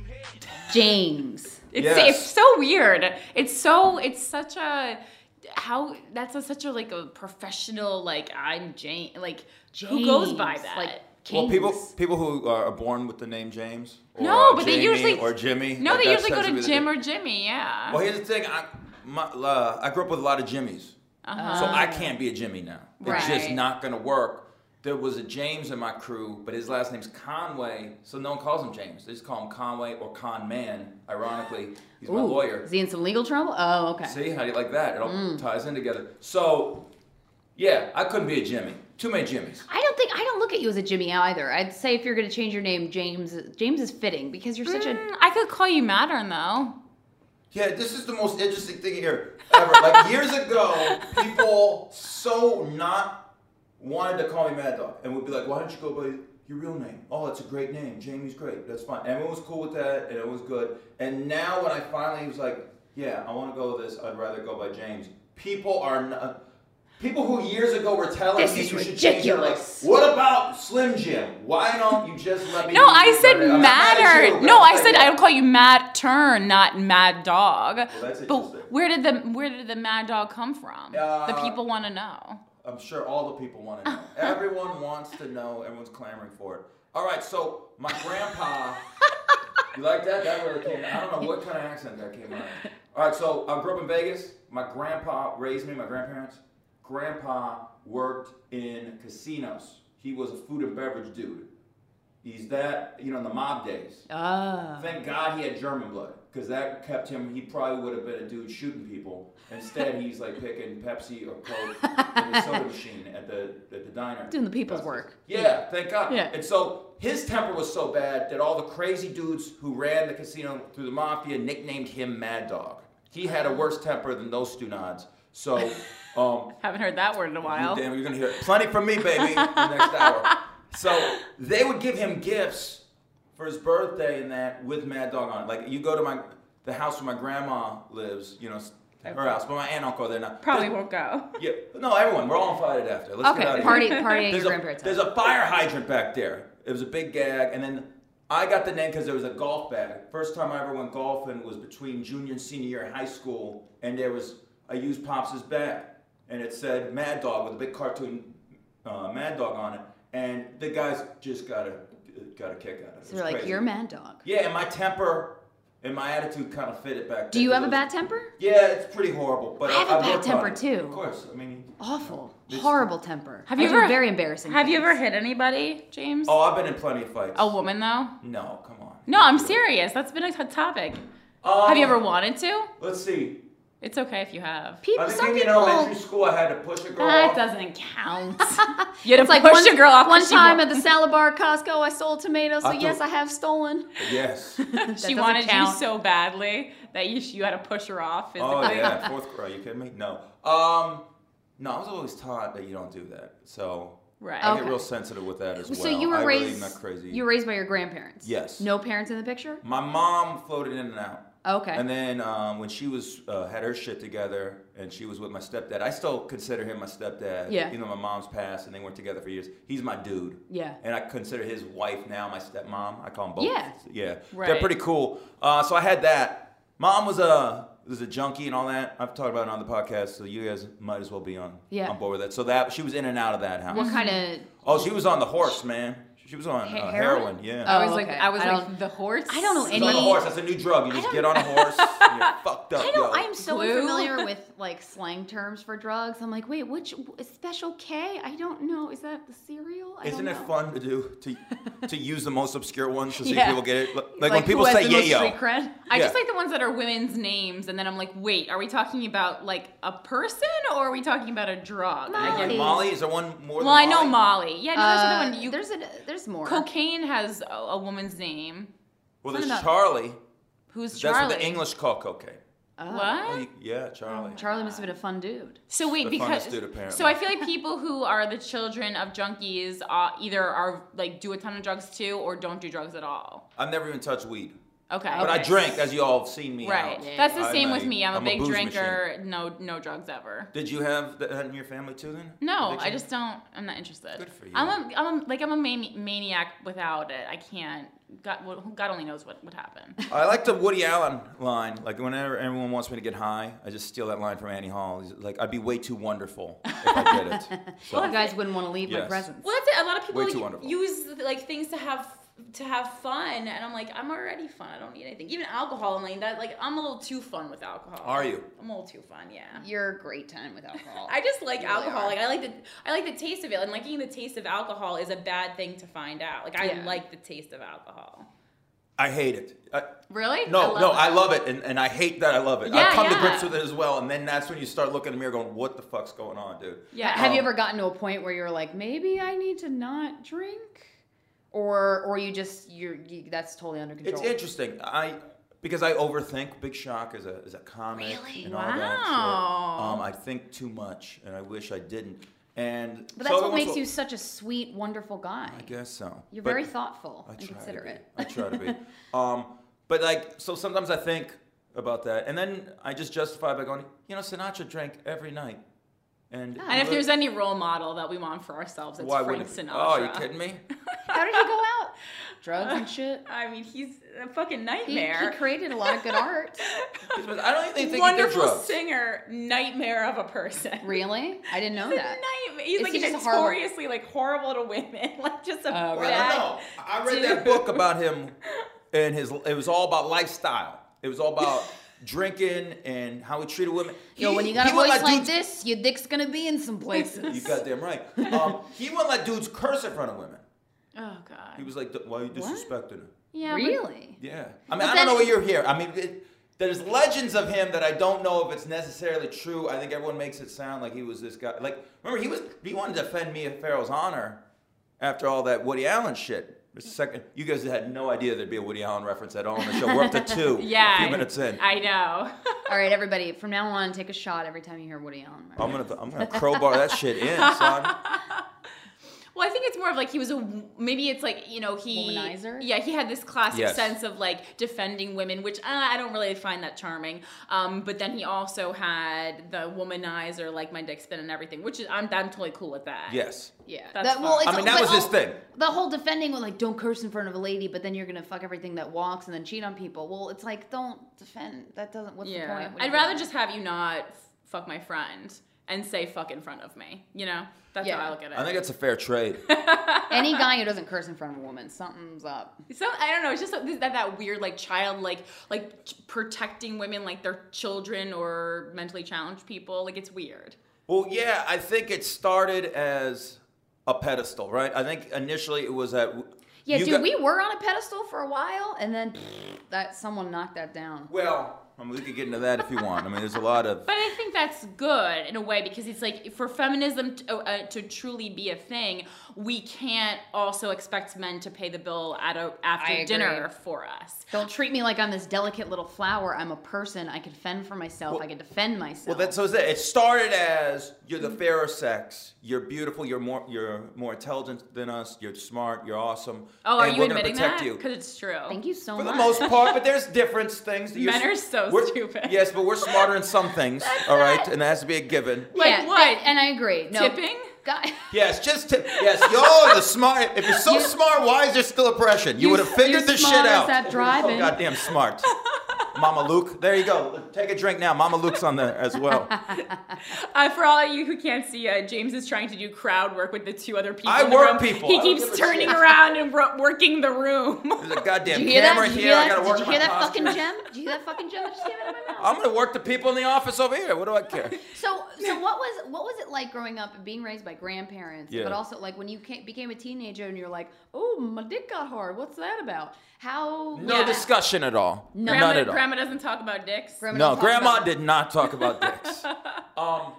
B: James.
A: It's
D: Yes.
A: it's so weird. It's so it's such a how that's a, such a like a professional like I'm Jane like who goes by
B: James,
A: that?
B: like,
D: Well,
B: Kings.
D: people people who are born with the name James. Or,
A: No,
D: uh,
A: but they
D: Jamie
A: usually-
D: or Jimmy.
A: no,
D: like,
A: they
D: that
A: usually go
D: tends
A: to
D: be the
A: Jim
D: di-
A: or Jimmy. Yeah.
D: Well, here's the thing. I my, uh, I grew up with a lot of Jimmys,
A: Uh-huh.
D: so I can't be a Jimmy now. It's just
B: Right.
D: not gonna work. There was a James in my crew, but his last name's Conway, so no one calls him James. They just call him Conway or Con Man. Ironically, he's my
B: Ooh,
D: lawyer.
B: Is he in some legal trouble? Oh, okay.
D: See how do you like that? It all
B: Mm.
D: ties in together. So, yeah, I couldn't be a Jimmy. Too many Jimmys.
B: I don't think I don't look at you as a Jimmy either. I'd say if you're going to change your name, James. James is fitting because you're such a.
A: Mm, I could call you Mattern though.
D: Yeah, this is the most interesting thing here ever. Like years ago, people so not wanted to call me Mad Dog, and would be like, "Why don't you go by your real name. Oh, that's a great name. Jamie's great. That's fine. Everyone was cool with that, and it was good. And now when I finally was like, yeah, I want to go with this, I'd rather go by James. People are not... People who years ago were telling
B: This
D: me
B: is
D: you should change it, like,
B: ridiculous.
D: what about Slim Jim? Why don't you just let me
A: No,
D: be
A: I said
D: I'm not mad at you,
A: Matter.
D: but
A: No,
D: I'm
A: I
D: like
A: said
D: that.
A: I would call you Mad Turn, not Mad Dog.
D: that's
A: but
D: interesting.
A: where did the where did the Mad Dog come from?
D: Uh,
A: the people want to know.
D: I'm sure all the people want to know. Everyone wants to know. Everyone's clamoring for it. All right, so my grandpa... You like that? That really came out. I don't know what kind of accent that came out. All right, so I grew up in Vegas. My grandpa raised me, my grandparents. Grandpa worked in casinos. He was a food and beverage dude. He's that, you know, in the mob days.
B: Ah.
D: Thank God he had German blood, because that kept him, he probably would have been a dude shooting people. Instead, he's like picking Pepsi or Coke in the soda machine at the at the diner.
B: Doing the people's work.
D: Yeah, thank God.
B: Yeah.
D: And so his temper was so bad that all the crazy dudes who ran the casino through the mafia nicknamed him Mad Dog. He had a worse temper than those Stunads. So, um,
A: Haven't heard that word in a while.
D: you damn, you're gonna hear plenty from me, baby, in the next hour. So they would give him gifts for his birthday and that with Mad Dog on it. Like you go to my the house where my grandma lives, you know, her house, but my aunt and uncle are there now.
A: Probably
D: There's-
A: won't go.
D: Yeah, no, everyone. We're all invited after. Let's get out
B: Okay,
D: of
B: party,
D: here.
B: party at your
D: There's a,
B: grandparents'
D: there's
B: house.
D: a fire hydrant back there. It was a big gag, and then I got the name because there was a golf bag. First time I ever went golfing was between junior and senior year in high school, and there was I used Pops' bag, and it said Mad Dog with a big cartoon uh, Mad Dog on it, and the guys just got a got a kick out of it.
B: So
D: It
B: they're
D: was
B: like,
D: crazy.
B: you're Mad Dog.
D: Yeah, and my temper and my attitude kind of fit it back then.
B: Do you have a
D: 'cause it
B: bad
D: was-
B: temper?
D: Yeah, it's pretty horrible, but
B: I have a
D: I've
B: bad
D: worked on
B: temper
D: it.
B: too.
D: Of course, I mean.
B: Awful.
D: It's-
B: Horrible temper.
A: Have
B: I
A: you
B: do
A: ever-
B: very embarrassing
A: Have you
B: things.
A: ever hit anybody, James?
D: Oh, I've been in plenty of fights.
A: A woman though?
D: No, come on.
A: No, I'm serious. That's been a t- topic.
D: Um,
A: Have you ever wanted to?
D: Let's see.
A: It's okay if you have.
B: People,
D: I think
B: some
D: maybe in
B: people.
D: elementary school I had to push a girl
A: That
D: off.
A: doesn't count. You had to
B: It's like
A: push
B: one,
A: a girl off. 'cause
B: one
A: she
B: time
A: wa-
B: at the salad bar at Costco, I stole tomatoes, so
D: I thought-
B: yes, I have stolen.
D: Yes.
A: she
B: doesn't
A: wanted
B: count.
A: you so badly that you you had to push her off physically.
D: Oh yeah, fourth grade. Are you kidding me? No. Um, no, I was always taught that you don't do that. So
A: Right.
D: I
B: Okay.
D: get real sensitive with that as well.
B: So you were
D: I
B: raised.
D: Really am not crazy.
B: You were raised by your grandparents.
D: Yes.
B: No parents in the picture.
D: My mom floated in and out.
B: Okay.
D: And then um, when she was uh, had her shit together and she was with my stepdad, I still consider him my stepdad.
B: Yeah.
D: Even though my mom's passed and they weren't together for years, he's my dude.
B: Yeah.
D: And I consider his wife now my stepmom. I call them both.
B: Yeah.
D: Yeah. They're
A: Right.
D: pretty cool. Uh, so I had that. Mom was a was a junkie and all that. I've talked about it on the podcast, so you guys might as well be on
B: Yeah.
D: on board with that. So that she was in and out of that house.
B: What kind of?
D: Oh, she was on the horse, man. She was on
B: He-
D: uh,
B: heroin?
D: heroin. Yeah.
A: I was
B: Oh,
A: like,
B: okay.
A: I was
B: I
A: like
B: don't-
A: the horse.
B: I don't know
D: She's
B: any-
D: on a horse. That's a new drug. You
B: I
D: just
B: don't-
D: get on a horse. And you're fucked up.
B: I don't.
D: yo.
B: I am so
A: Glue?
B: unfamiliar with like slang terms for drugs. I'm like, wait, which special K? I don't know. Is that the cereal? I
D: Isn't
B: don't
D: it
B: know.
D: fun to do to to use the most obscure ones to see
B: Yeah.
D: if people get it? Like, like when
B: who
D: people
B: has
D: say
B: the most
D: yayo.
B: street cred?
A: I
D: Yeah.
A: just like the ones that are women's names, and then I'm like, wait, are we talking about like a person or are we talking about a drug? I
B: Molly.
A: get-
D: Like Molly, is there one more than
A: well, I know
D: Molly?
A: Molly. Yeah, no, there's
B: Uh,
A: another one. You,
B: there's a there's more.
A: cocaine has a, a woman's name.
D: Well,
B: Something
D: there's
B: about-
D: Charlie.
A: Who's
D: That's
A: Charlie?
D: what the English call cocaine.
B: Oh.
A: What?
D: Oh, you- yeah, Charlie.
B: Charlie must have been a fun dude.
A: So wait,
D: The
A: because
D: funnest dude, apparently.
A: so I feel like people who are the children of junkies uh, either are like do a ton of drugs too, or don't do drugs at all.
D: I've never even touched weed.
A: Okay.
D: But I
A: okay.
D: drink, as you all have seen me
A: Right.
D: out.
B: Yeah.
A: That's the
D: I'm
A: same
D: a-
A: with me. I'm,
D: I'm
A: a
D: a
A: big
D: booze
A: drinker. No, no drugs ever.
D: Did you have that in your family too then?
A: No, I
D: Addiction?
A: just don't. I'm not interested.
D: Good for you.
A: I'm a, I'm a, like I'm a mani- maniac without it. I can't. God, well, God only knows what would happen.
D: I like the Woody Allen line. Like whenever everyone wants me to get high, I just steal that line from Annie Hall. He's like, I'd be way too wonderful if I did it. So,
B: Well, you guys wouldn't want to leave my
D: Yes.
B: presence.
A: Well, that's it. A lot of people
D: Way too
A: u-
D: wonderful.
A: use like things to have to have fun, and I'm like, I'm already fun. I don't need anything. Even alcohol, I'm like that. Like I'm a little too fun with alcohol.
D: Are you?
A: I'm a little too fun. Yeah.
B: You're a great time with alcohol.
A: I just like
B: You really
A: alcohol.
B: are.
A: Like I like the I like the taste of it. And liking the taste of alcohol is a bad thing to find out. Like I
B: Yeah.
A: like the taste of alcohol.
D: I hate it. I,
A: Really?
D: no,
A: I
D: no,
A: love
D: I love it, and, and I hate that I love it.
A: Yeah,
D: I've come to
A: yeah.
D: grips with it as well, and then that's when you start looking in the mirror going, what the fuck's going on, dude?
A: Yeah.
B: Have you
D: Um,
B: ever gotten to a point where you're like, maybe I need to not drink, or or you just you're you, that's totally under control?
D: It's interesting. I because I overthink. Big Shock is a is a comic
B: Really?
D: and all that
A: Wow.
D: shit. Um, I think too much, and I wish I didn't. And
B: But that's
D: so
B: what
D: every once
B: makes
D: in
B: you such a sweet, wonderful guy.
D: a- I guess so.
B: You're
D: But
B: very thoughtful
D: I
B: and
D: try to
B: considerate.
D: be. I try to be. um, but like, so sometimes I think about that, and then I just justify by going, you know, Sinatra drank every night. And,
A: And if there's any role model that we want for ourselves, it's
D: why
A: Frank
D: wouldn't it be?
A: Sinatra.
D: Oh, you kidding me?
B: How did he go out? Drugs and shit.
A: I mean, he's a fucking
B: He,
A: nightmare.
B: he created a lot of good art.
D: I don't even think he did
A: Wonderful
D: drugs.
A: singer, nightmare of a person.
B: Really? I didn't know
A: He's a
B: that.
A: nightmare. He's
B: Is
A: like
B: he just a horrible-
A: notoriously like horrible to women, like just a
B: Oh,
D: Well,
B: really?
D: I
A: bad.
D: don't know. I read
A: dude.
D: that book about him, and his. It was all about lifestyle. It was all about drinking and how he treated women.
B: Yo,
D: He-
B: when you got a
D: he wouldn't
B: voice
D: let
B: like
D: dudes-
B: this, your dick's gonna be in some places.
D: You goddamn right. Um, he wouldn't let dudes curse in front of women.
A: Oh god.
D: He was like, "Why are you disrespecting her?"
A: Yeah. but-
B: Really?
D: Yeah. I mean,
B: But
D: I don't
B: then-
D: know what you're here. I mean, it, there's legends of him that I don't know if it's necessarily true. I think everyone makes it sound like he was this guy. Like, remember, he was he wanted to defend Mia Farrow's honor after all that Woody Allen shit. The second, you guys had no idea there'd be a Woody Allen reference at all on the show. We're up to two.
A: Yeah.
D: A few minutes in.
A: I know.
B: All right, everybody. From now on, take a shot every time you hear Woody Allen.
D: I'm gonna I'm gonna crowbar that shit in, son.
A: Well, I think it's more of like he was a maybe it's like you know he
B: Womanizer?
A: Yeah, he had this classic
D: Yes.
A: sense of like defending women, which uh, I don't really find that charming. Um, but then he also had the womanizer, like my dick spin and everything, which is I'm I'm totally cool with that.
D: Yes.
A: Yeah,
B: That,
A: that's
B: well,
A: fine.
B: it's,
D: I mean, that
B: but
D: was his
B: all-
D: thing.
B: The whole defending with like, don't curse in front of a lady, but then you're gonna fuck everything that walks and then cheat on people. Well, it's like, don't defend. That doesn't. What's the
A: Yeah,
B: point? What are
A: I'd
B: you
A: rather
B: doing?
A: just have you not f- fuck my friend and say fuck in front of me. You know, that's
B: Yeah.
A: how I look at it.
D: I think it's a fair trade.
B: Any guy who doesn't curse in front of a woman, something's up.
A: So I don't know. It's just that that, that weird like child like like ch- protecting women like they're children or mentally challenged people. Like it's weird.
D: Well, yeah, I think it started as a pedestal, right? I think initially it was at.
B: Yeah,
D: you
B: dude,
D: got-
B: we were on a pedestal for a while, and then that someone knocked that down.
D: Well, I mean, we could get into that if you want. I mean, there's a lot of.
A: But I think that's good in a way because it's like for feminism to, uh, to truly be a thing, we can't also expect men to pay the bill at a,
B: I
A: after
B: agree.
A: dinner for us.
B: Don't treat me like I'm this delicate little flower. I'm a person. I can fend for myself.
D: Well-
B: I can defend myself.
D: Well, that's so is it. It started as you're the fairer sex. You're beautiful. You're more. You're more intelligent than us. You're smart. You're awesome.
A: Oh, are
D: and
A: you
D: we're gonna
A: admitting
D: protect
A: that?
D: you.
A: Because it's true.
B: Thank you so
D: For
B: much.
D: the most part, but there's different things. that you're
A: Men
D: s-
A: are so
D: we're-
A: stupid.
D: Yes, but we're smarter in some things. all right, and that has to be a given.
A: Like
B: yeah,
A: what?
B: And, and I agree. No,
A: Tipping?
B: Guy,
D: Yes, just tip. Yes, yo, the smart. If you're so
B: You-
D: smart, why is there still oppression? You,
B: You
D: would have
B: s-
D: figured
B: you
D: this
B: smart
D: shit
B: as
D: out.
B: that driving.
D: Oh, goddamn smart. Mama Luke, there you go. Take a drink now. Mama Luke's on there as well.
A: Uh, for all of you who can't see, uh, James is trying to do crowd work with the two other people.
D: I
A: in the
D: work
A: room.
D: people.
A: He
D: I don't
A: keeps
D: give a
A: turning
D: shit.
A: around and ro- working the room.
D: There's a goddamn
B: Did you hear that?
D: camera
B: Did you
D: here.
B: hear
D: I
B: that?
D: gotta work
B: Did you
D: on
B: hear
D: my
B: that
D: posture.
B: fucking gem? Did you hear that fucking gem that just came out of my mouth?
D: I'm gonna work the people in the office over here. What do I care?
B: So, so what was what was it like growing up and being raised by grandparents?
D: Yeah.
B: But also, like when you came, became a teenager and you're like, "Oh, my dick got hard. What's that about?" How?
D: No
A: Yeah.
D: discussion at all.
B: No.
D: None
A: grandma,
D: at all.
A: grandma doesn't talk about dicks.
B: Grandma
D: No,
B: don't talk
D: Grandma
B: about-
D: did not talk about dicks. Um,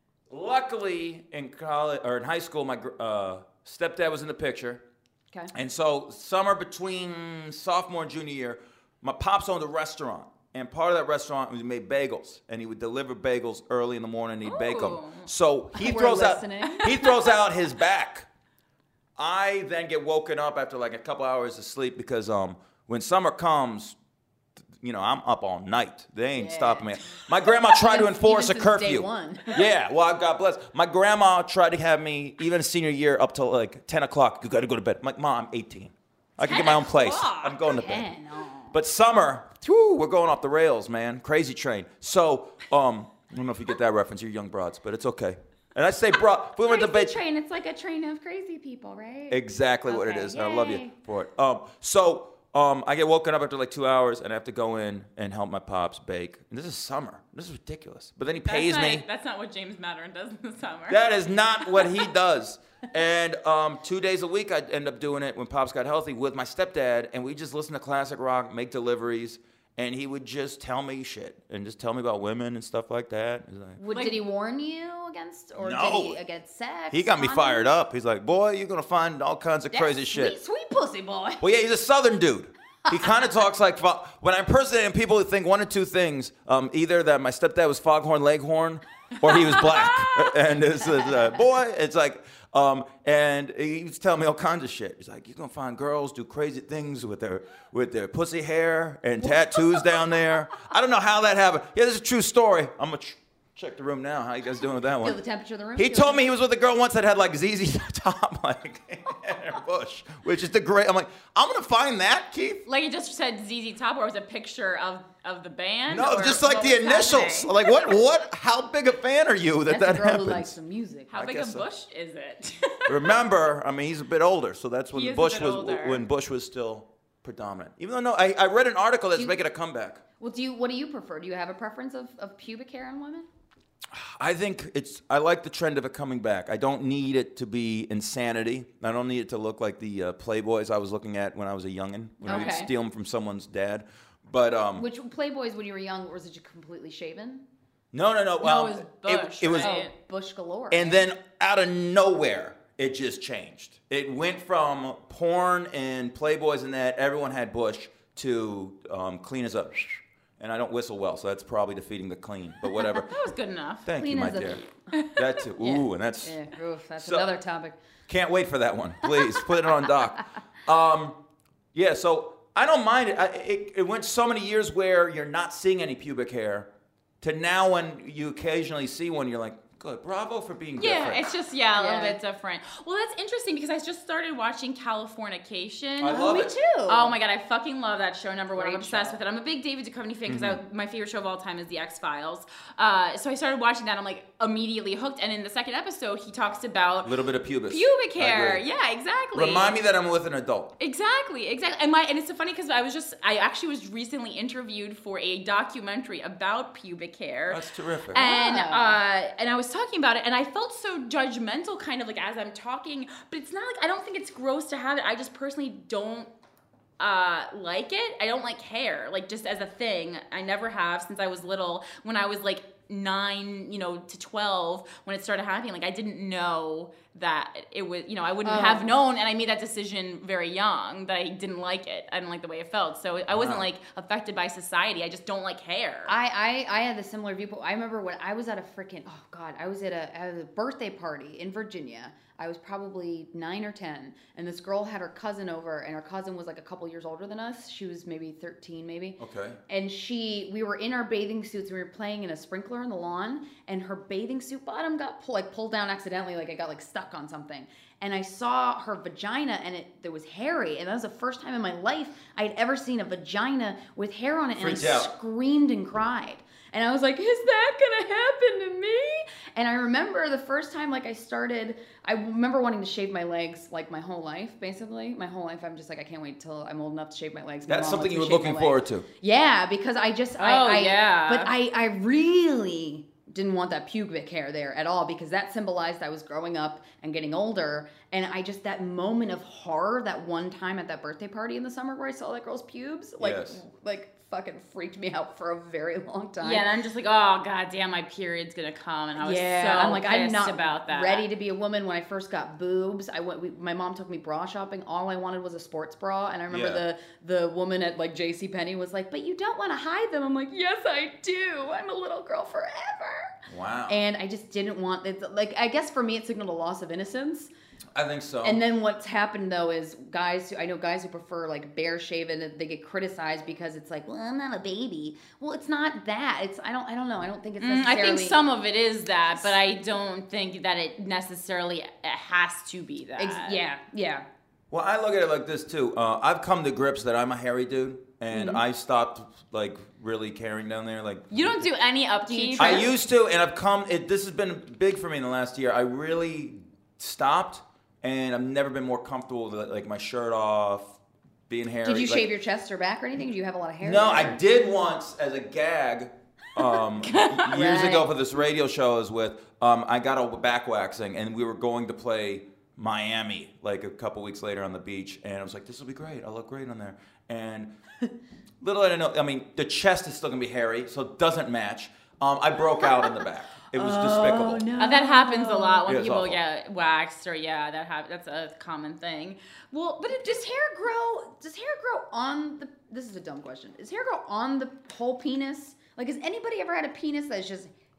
D: luckily, in college or in high school, my gr- uh, stepdad was in the picture,
B: Okay.
D: and so summer between sophomore and junior year, my pops owned a restaurant, and part of that restaurant was he made bagels, and he would deliver bagels early in the morning. and He'd bake them.
A: Ooh.
D: So he
B: We're
D: throws out
B: listening.
D: he throws out his back. I then get woken up after like a couple hours of sleep because um when summer comes, you know, I'm up all night. They ain't
B: Yeah.
D: stopping me. My grandma tried to
B: Even-
D: enforce a
B: even since day
D: curfew.
B: one.
D: Yeah, well, God bless. My grandma tried to have me, even senior year, up till like ten o'clock. You got to go to bed. I'm like, Mom, I'm eighteen. I can get my own place.
A: o'clock?
D: I'm going to bed.
B: Yeah, no.
D: But summer, whew, we're going off the rails, man. Crazy train. So, um, I don't know if you get that reference. You're young broads, but it's okay. And I say, bro, if we went to
B: Crazy
D: bed.
B: train. It's like a train of crazy people, right?
D: Exactly what it
B: Okay,
D: is. And I love you
B: yay.
D: for it. Um, so um, I get woken up after like two hours, and I have to go in and help my pops bake. And this is summer. This is ridiculous. But then he pays
A: that's
D: me.
A: Not, that's not what James Mattern does in the summer.
D: That is not what he does. And um, two days a week, I'd end up doing it when Pops got healthy with my stepdad, and we just listen to classic rock, make deliveries, and he would just tell me shit and just tell me about women and stuff like that. He's like-
B: Would,
A: Like-
B: did he warn you against, or
D: No.
B: did he against sex?
D: He got me
B: condoms?
D: fired up. He's like, boy, you're going to find all kinds of
B: That's
D: crazy
B: sweet,
D: shit.
B: Sweet pussy boy.
D: Well, yeah, he's a Southern dude. He kind of talks like fo- when I'm impersonating people who think one or two things: um, either that my stepdad was Foghorn Leghorn, or he was black. And this is uh, boy, it's like, um, and he was telling me all kinds of shit. He's like, you're gonna find girls do crazy things with their with their pussy hair and tattoos down there. I don't know how that happened. Yeah, this is a true story. I'm gonna ch- check the room now. How you guys doing with that one?
B: Feel the temperature of the room.
D: He told me he was with a girl once that had like Z Z Top like in her bush, which is the great. I'm like, I'm gonna find that, Keith.
A: Like you just said Z Z Top, or was it a picture of, of the band?
D: No,
A: or
D: just like
A: what
D: the
A: was
D: initials.
A: happening?
D: Like what? What? How big a fan are you that
B: That's
D: that
B: a girl
D: happens?
B: who likes some music.
A: How
D: I
A: big a
D: guess so.
A: bush is it?
D: Remember, I mean, he's a bit older, so that's when
A: He is a
D: Bush
A: bit
D: was
A: older.
D: when Bush was still predominant. Even though no, I, I read an article that's
B: You-
D: making a comeback.
B: Well, do you? What do you prefer? Do you have a preference of, of pubic hair in women?
D: I think it's. I like the trend of it coming back. I don't need it to be insanity. I don't need it to look like the uh, Playboys I was looking at when I was a youngin', when we'd
B: Okay.
D: steal them from someone's dad. But um,
B: Which Playboys when you were young, was it completely shaven?
D: no, no, no. Well,
A: it was Bush,
D: it, it was,
A: right?
B: Oh, bush galore.
D: and then out of nowhere, it just changed. It went from porn and Playboys and that everyone had Bush to um, clean as up. And I don't whistle well, so that's probably defeating the clean. But whatever.
A: That was good enough.
D: Thank
B: Clean
D: you, my
B: as a-
D: dear. That too. Ooh, and that's
B: yeah, oof, that's
D: So-
B: another topic.
D: can't wait for that one. Please put it on doc. Um, yeah, so I don't mind it. I, it. It went so many years where you're not seeing any pubic hair, to now when you occasionally see one, you're like, good, bravo for being
A: Yeah,
D: different.
A: it's just yeah, a little
B: Yeah.
A: bit different. Well, that's interesting because I just started watching Californication.
D: I love
B: me
D: it.
B: too.
A: Oh my god, I fucking love that show. Number one, I'm
B: Great
A: obsessed
B: show.
A: with it. I'm a big David Duchovny fan because
D: Mm-hmm.
A: my favorite show of all time is The X Files. Uh, so I started watching that. I'm like immediately hooked. And in the second episode, he talks about
D: A little bit of pubis.
A: pubic
D: I
A: hair.
D: agree.
A: Yeah, exactly.
D: Remind me that I'm with an adult.
A: Exactly, exactly. And my and it's so funny because I was just I actually was recently interviewed for a documentary about pubic hair.
D: That's terrific.
A: And
B: Ah.
A: uh, and I was talking about it, and I felt so judgmental, kind of like as I'm talking. But it's not like I don't think it's gross to have it. I just personally don't uh, like it. I don't like hair, like just as a thing. I never have since I was little. When I was like nine, you know, to twelve, when it started happening, like I didn't know that it was, you know, I wouldn't
B: Oh.
A: have known, and I made that decision very young that I didn't like it. I didn't like the way it felt. So I wasn't
D: Wow.
A: like affected by society. I just don't like hair.
B: I, I I had a similar viewpoint. I remember when I was at a freaking oh god, I was at a, at a birthday party in Virginia. I was probably nine or ten, and this girl had her cousin over, and her cousin was like a couple years older than us. She was maybe thirteen, maybe.
D: Okay.
B: And she, we were in our bathing suits. We were playing in a sprinkler in the lawn, and her bathing suit bottom got pull, like pulled down accidentally, like it got like stuck on something. And I saw her vagina, and it there was hairy, and that was the first time in my life I had ever seen a vagina with hair on it, and
D: Freaked
B: I
D: out.
B: screamed and cried. And I was like, is that gonna happen to me? And I remember the first time, like I started, I remember wanting to shave my legs like my whole life, basically. My whole life, I'm just like, I can't wait till I'm old enough to shave my legs. My
D: That's
B: mom
D: something
B: lets
D: you
B: me
D: were
B: shave my
D: looking
B: legs.
D: forward to.
B: Yeah, because I just, I,
A: Oh,
B: I,
A: yeah.
B: But I, I really didn't want that pubic hair there at all because that symbolized I was growing up and getting older. And I just, that moment of horror, that one time at that birthday party in the summer where I saw that girl's pubes, like,
D: Yes.
B: like fucking freaked me out for a very long time.
A: Yeah, and I'm just like, oh god damn, my period's gonna come, and I was
B: yeah,
A: so
B: I'm like, I'm
A: pissed
B: not
A: about that.
B: ready to be a woman. When I first got boobs, I went. We, my mom took me bra shopping. All I wanted was a sports bra, and I remember
D: Yeah.
B: the the woman at like J C Penney was like, "But you don't want to hide them." I'm like, "Yes, I do. I'm a little girl forever."
D: Wow.
B: And I just didn't want it. Like, I guess for me, it signaled a loss of innocence.
D: I think so.
B: And then what's happened though is guys who I know guys who prefer like bare shaven, they get criticized because it's like, well, I'm not a baby. Well, it's not that. It's I don't I don't know. I don't think it's
A: Mm,
B: necessarily.
A: I think some of it is that, but I don't think that it necessarily has to be that.
B: Ex- yeah, yeah.
D: Well, I look at it like this too. Uh, I've come to grips that I'm a hairy dude, and
B: Mm-hmm.
D: I stopped like really caring down there. Like
A: You don't do any upkeep.
B: try-
D: I used to, and I've come. It, this has been big for me in the last year. I really stopped, and I've never been more comfortable with like my shirt off, being hairy.
B: Did you
D: like-
B: shave your chest or back or anything? Do you have a lot of hair?
D: No,
B: there?
D: I did once as a gag. Um, years
B: Right.
D: ago for this radio show I was with, um, I got a back waxing, and we were going to play Miami like a couple weeks later on the beach, and I was like, "This will be great. I'll look great on there." And little did I know, I mean, the chest is still gonna be hairy, so it doesn't match. Um, I broke out in the back. It was despicable.
B: no.
A: Uh, that happens a lot when
D: Yeah, it's
A: people
D: awful.
A: get waxed, or yeah, that hap- that's a common thing.
B: Well, but it, does hair grow? Does hair grow on the? This is a dumb question. Does hair grow on the whole penis? Like, has anybody ever had a penis that's just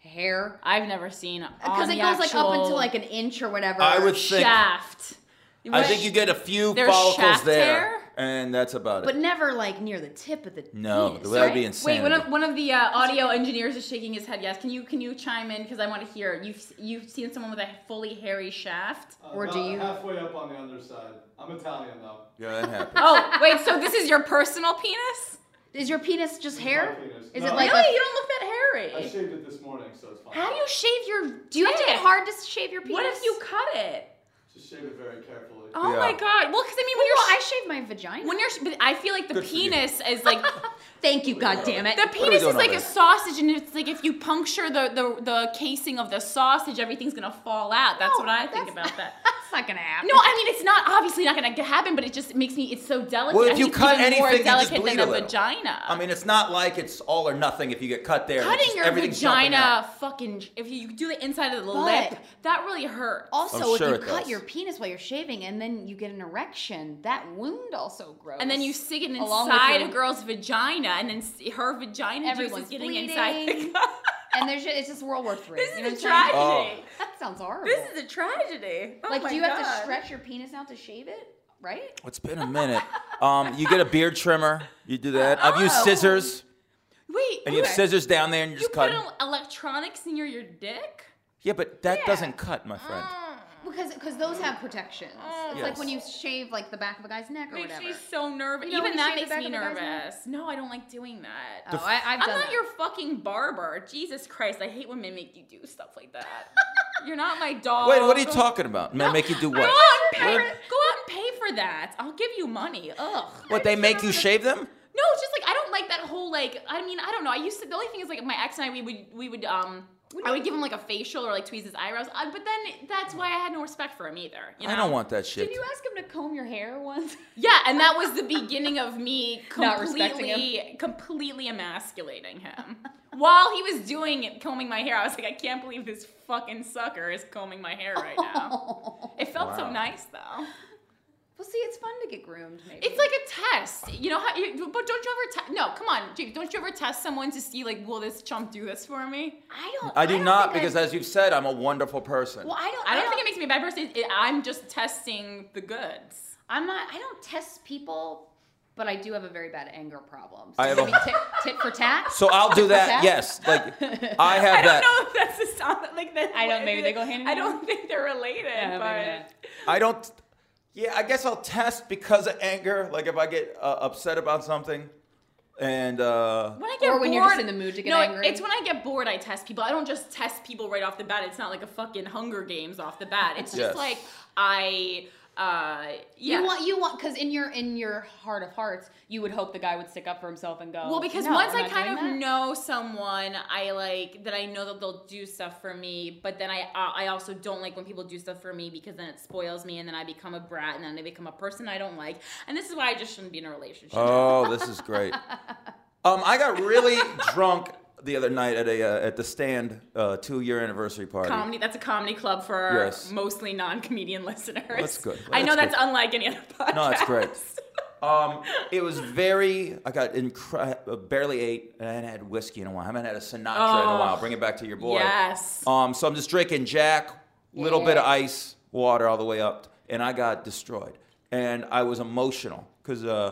B: hair?
A: I've never seen
B: Because it goes like up into like an inch or whatever.
D: I would think.
A: shaft.
D: I think you get a few
A: There's
D: follicles
A: shaft
D: there,
A: hair?
D: and that's about it.
B: But never like near the tip of the
D: No,
B: penis,
D: that would
B: right?
D: be
A: Wait,
D: insanity.
A: one of one of the uh, audio engineers is shaking his head. Yes, can you can you chime in because I want to hear. You've you've seen someone with a fully hairy shaft?
E: Uh,
B: Or do
E: about
B: you-
E: halfway up on the underside? I'm Italian though.
D: Yeah, that happens.
A: Oh, wait. So this is your personal penis?
B: Is your penis just
E: This is
B: hair?
E: my penis.
B: Is
E: No.
B: it like
A: Really?
B: a-
A: You don't look that
E: I
A: hairy.
E: shaved it this morning, so it's fine.
A: How do you shave your?
B: Do you have to
A: dick?
B: get hard to shave your penis?
A: What if you cut it?
E: Just shave it very carefully.
A: Oh
D: Yeah.
A: my god. Well, because I mean, when
B: Well,
A: you're
B: I shave my vagina.
A: when you're, but I feel like the
D: Good for you.
A: penis is like
B: Thank you, God damn it.
A: the
D: are we
A: penis
D: doing
A: is like
D: over
A: a
D: there?
A: sausage, and it's like if you puncture the the, the casing of the sausage, everything's gonna fall out. That's
B: No,
A: what I think
B: that's
A: about that.
B: That's not gonna happen.
A: No, I mean it's not obviously not gonna happen, but it just makes me it's so delicate.
D: Well,
A: I
D: if you
A: think it's
D: cut
A: even more
D: anything, you just
A: delicate
D: bleed
A: than
D: a
A: a
D: little.
A: vagina.
D: I mean, it's not like it's all or nothing if you get cut there. It's
A: cutting
D: just
A: your
D: everything's jumping
A: vagina,
D: out.
A: fucking, if you do the inside of the
B: But-
A: lip, that really hurts.
B: Also,
D: I'm sure
B: if
D: it
B: you cut
D: does.
B: your penis while you're shaving and then you get an erection, that wound also grows.
A: And then you stick it
B: Along with
A: inside
B: your-
A: a girl's vagina, and then s- her vagina juice
B: Everyone's
A: is getting
B: bleeding.
A: inside the guy.
B: And there's just, it's just World War Three.
A: This
B: you know
A: is a
B: what I'm saying?
A: tragedy.
D: Oh.
B: That sounds horrible.
A: This is a tragedy. Oh
B: like,
A: my
B: do you have to
A: God.
B: stretch your penis out to shave it? Right?
D: It's been a minute. Um, you get a beard trimmer. You do that. I've used
A: Oh.
D: scissors,
A: Wait,
D: and you have
A: okay.
D: scissors down there, and you
A: You
D: just
A: put
D: cut.
A: el- electronics near your dick?
D: Yeah, but that
B: Yeah.
D: doesn't cut, my friend.
B: Because because those have protections. It's like
D: Yes.
B: when you shave like the back of a guy's neck or
A: Makes
B: whatever.
A: me so nervous.
B: You know when
A: Even
B: you
A: that
B: shave
A: makes
B: the back
A: me
B: of a guy's neck?
A: nervous. No, I don't like doing that.
B: Oh, I, I've
A: I'm
B: done
A: not
B: that.
A: your fucking barber. Jesus Christ, I hate when men make you do stuff like that. You're not my dog.
D: Wait, what are you talking about? Man,
A: No,
D: make you do
A: Go
D: what?
A: out, and pay,
D: What?
A: go out and pay for that. I'll give you money. Ugh.
D: What, they make you shave them?
A: No, it's just like I don't like that whole like. I mean, I don't know. I used to. The only thing is like my ex and I, we would we would um. I would give him like a facial or like tweeze his eyebrows, uh, but then that's why I had no respect for him either. You know?
D: I don't want that shit.
B: Did you ask him to comb your hair once?
A: Yeah, and that was the beginning of me
B: Not respecting
A: completely, completely emasculating him. While he was doing it, combing my hair, I was like, I can't believe this fucking sucker is combing my hair right now. It felt so
D: Wow.
A: nice though.
B: Well, see, it's fun to get groomed. Maybe
A: It's like a test, you know? How, you, but don't you ever test? No, come on, Jake. Don't you ever test someone to see like, will this chump do this for me?
B: I don't.
D: I do
B: don't
D: not
B: think
D: because,
B: I,
D: as you've said, I'm a wonderful person.
B: well, I don't.
A: I don't think it makes me a bad person. It, I'm just testing the goods.
B: I'm not. I don't test people, but I do have a very bad anger problem. So
D: I have
B: maybe
D: a-
B: tit, tit for tat.
D: So I'll do that.
B: that?
D: Yes, like I have
A: I don't
D: that.
A: know if that's the sound like that.
B: I don't- maybe they go hand in
A: I
B: hand?
A: don't think they're related,
B: Yeah, maybe
A: but.
D: I don't. Yeah, I guess I'll test because of anger. Like if I get uh, upset about something, and uh,
A: When I get
B: Or
A: bored,
B: when you're just in the mood to get
A: no,
B: angry.
A: it's when I get bored I test people. I don't just test people right off the bat. It's not like a fucking Hunger Games off the bat. It's just
D: Yes.
A: like I, uh, yeah.
B: You want you want because in your in your heart of hearts, you would hope the guy would stick up for himself and go.
A: well, because
B: "No,
A: once
B: I'm
A: I
B: not
A: kind of
B: doing that."
A: know someone, I like that I know that they'll do stuff for me. But then I, uh, I also don't like when people do stuff for me because then it spoils me, and then I become a brat, and then I become a person I don't like. And this is why I just shouldn't be in a relationship.
D: oh, this is great. Um, I got really drunk the other night at a uh, at the Stand uh, two year anniversary party.
A: Comedy. That's a comedy club for our
D: Yes.
A: mostly non-comedian listeners.
D: That's good.
A: I know
D: That's
A: that's unlike any other podcast.
D: No, that's great. Um, it was very. I got incre- uh, barely ate, and I hadn't had whiskey in a while. I haven't had a Sinatra in a
A: Oh.
D: while. Bring it back to your boy.
A: Yes.
D: Um, so I'm just drinking Jack, little bit of
B: Yeah.
D: ice, water all the way up, and I got destroyed. And I was emotional because uh,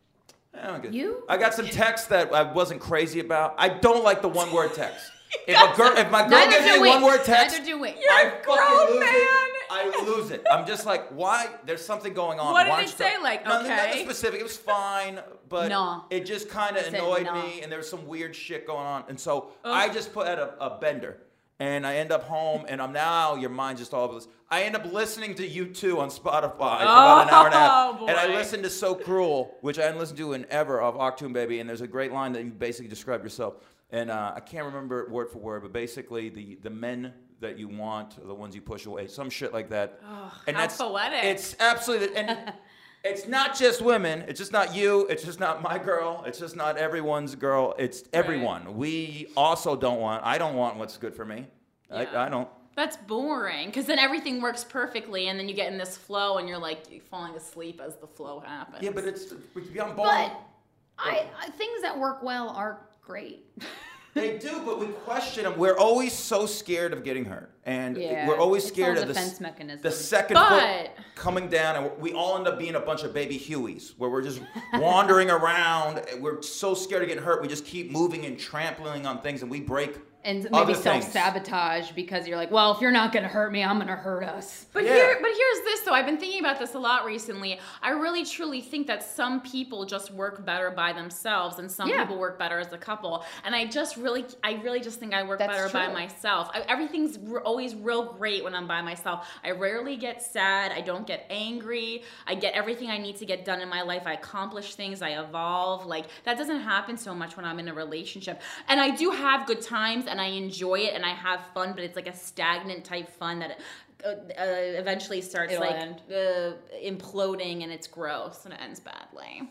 D: I don't get-
B: You?
D: I got some texts that I wasn't crazy about. I don't like the one word text. If a girl, if my girl
B: Neither
D: gives me
B: do
D: a
B: we.
D: one word text,
B: Neither do we.
A: You're
D: I
A: a
D: fucking
A: grown
D: lose
A: man.
D: it. I lose it. I'm just like, why? There's something going on.
A: What did
D: Why
A: it
D: don't you
A: say?
D: stop?
A: Like,
D: No,
A: okay.
D: nothing specific. It was fine, but
B: No.
D: it just kind of
B: It said
D: annoyed
B: no.
D: me, and there was some weird shit going on, and so I just put at a, a bender. And I end up home, and I'm now, your mind's just all over this. I end up listening to U two on Spotify for about an hour and a half.
A: Oh,
D: And I
A: boy.
D: listened to So Cruel, which I hadn't listened to in ever, of Octoon Baby. And there's a great line that you basically describe yourself. And uh, I can't remember it word for word, but basically the, the men that you want are the ones you push away. Some shit like that. and
A: how poetic.
D: It's absolutely, and it's not just women. It's just not you. It's just not my girl. It's just not everyone's girl. It's everyone. We also don't want, I don't want what's good for me.
A: Yeah.
D: I, I don't.
A: That's boring because then everything works perfectly, and then you get in this flow, and you're like you're falling asleep as the flow happens.
D: Yeah, but it's, I'm
B: But I, I things that work well are great.
D: They do, but we question them. We're always so scared of getting hurt, and
B: Yeah.
D: we're always
B: It's
D: scared
B: all
D: of the,
B: defense
D: s-
B: mechanism.
D: the second
A: But-
D: foot coming down, and we all end up being a bunch of baby Hueys, where we're just wandering around. We're so scared of getting hurt, we just keep moving and trampling on things, and we break
B: And
D: other
B: maybe
D: things.
B: self-sabotage because you're like, well, if you're not going to hurt me, I'm going to hurt us.
A: But
D: Yeah.
A: here, but here's this though. I've been thinking about this a lot recently. I really truly think that some people just work better by themselves, and some
B: Yeah.
A: people work better as a couple. And I just really, I really just think I work
B: That's
A: better by
B: true.
A: myself. I, everything's r- always real great when I'm by myself. I rarely get sad. I don't get angry. I get everything I need to get done in my life. I accomplish things. I evolve. Like that doesn't happen so much when I'm in a relationship. And I do have good times, and I enjoy it, and I have fun. But it's like a stagnant type fun that uh, uh, eventually starts
B: It'll
A: like
B: end.
A: uh, imploding, and it's gross and it ends badly.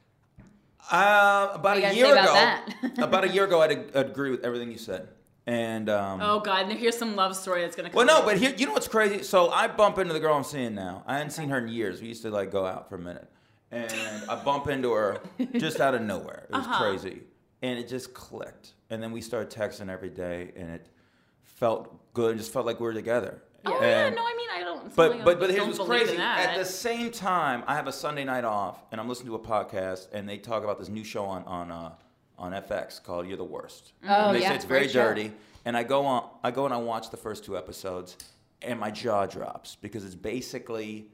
D: Uh, about
B: What do you
D: a
B: gotta
D: year
B: say about
D: ago,
B: that?
D: about a year ago, I'd, I'd agree with everything you said. And um,
A: Oh God! And here's some love story that's gonna come.
D: well, no,
A: up.
D: but here, you know what's crazy? So I bump into the girl I'm seeing now. I hadn't seen her in years. We used to like go out for a minute, and I bump into her just out of nowhere. It was
A: Uh-huh.
D: crazy, and it just clicked. And then we started texting every day, and it felt good. And just felt like we were together.
A: Oh yeah,
D: And-
A: no, I mean I don't. it's
D: But
A: not like
D: but
A: I
D: but here's
A: don't
D: what's
A: believe in
D: crazy.
A: that.
D: At the same time, I have a Sunday night off, and I'm listening to a podcast, and they talk about this new show on on uh, on F X called "You're the Worst."
B: Oh,
D: and they
B: yeah,
D: say it's very
B: great show.
D: dirty, and I go on I go and I watch the first two episodes, and my jaw drops because it's basically.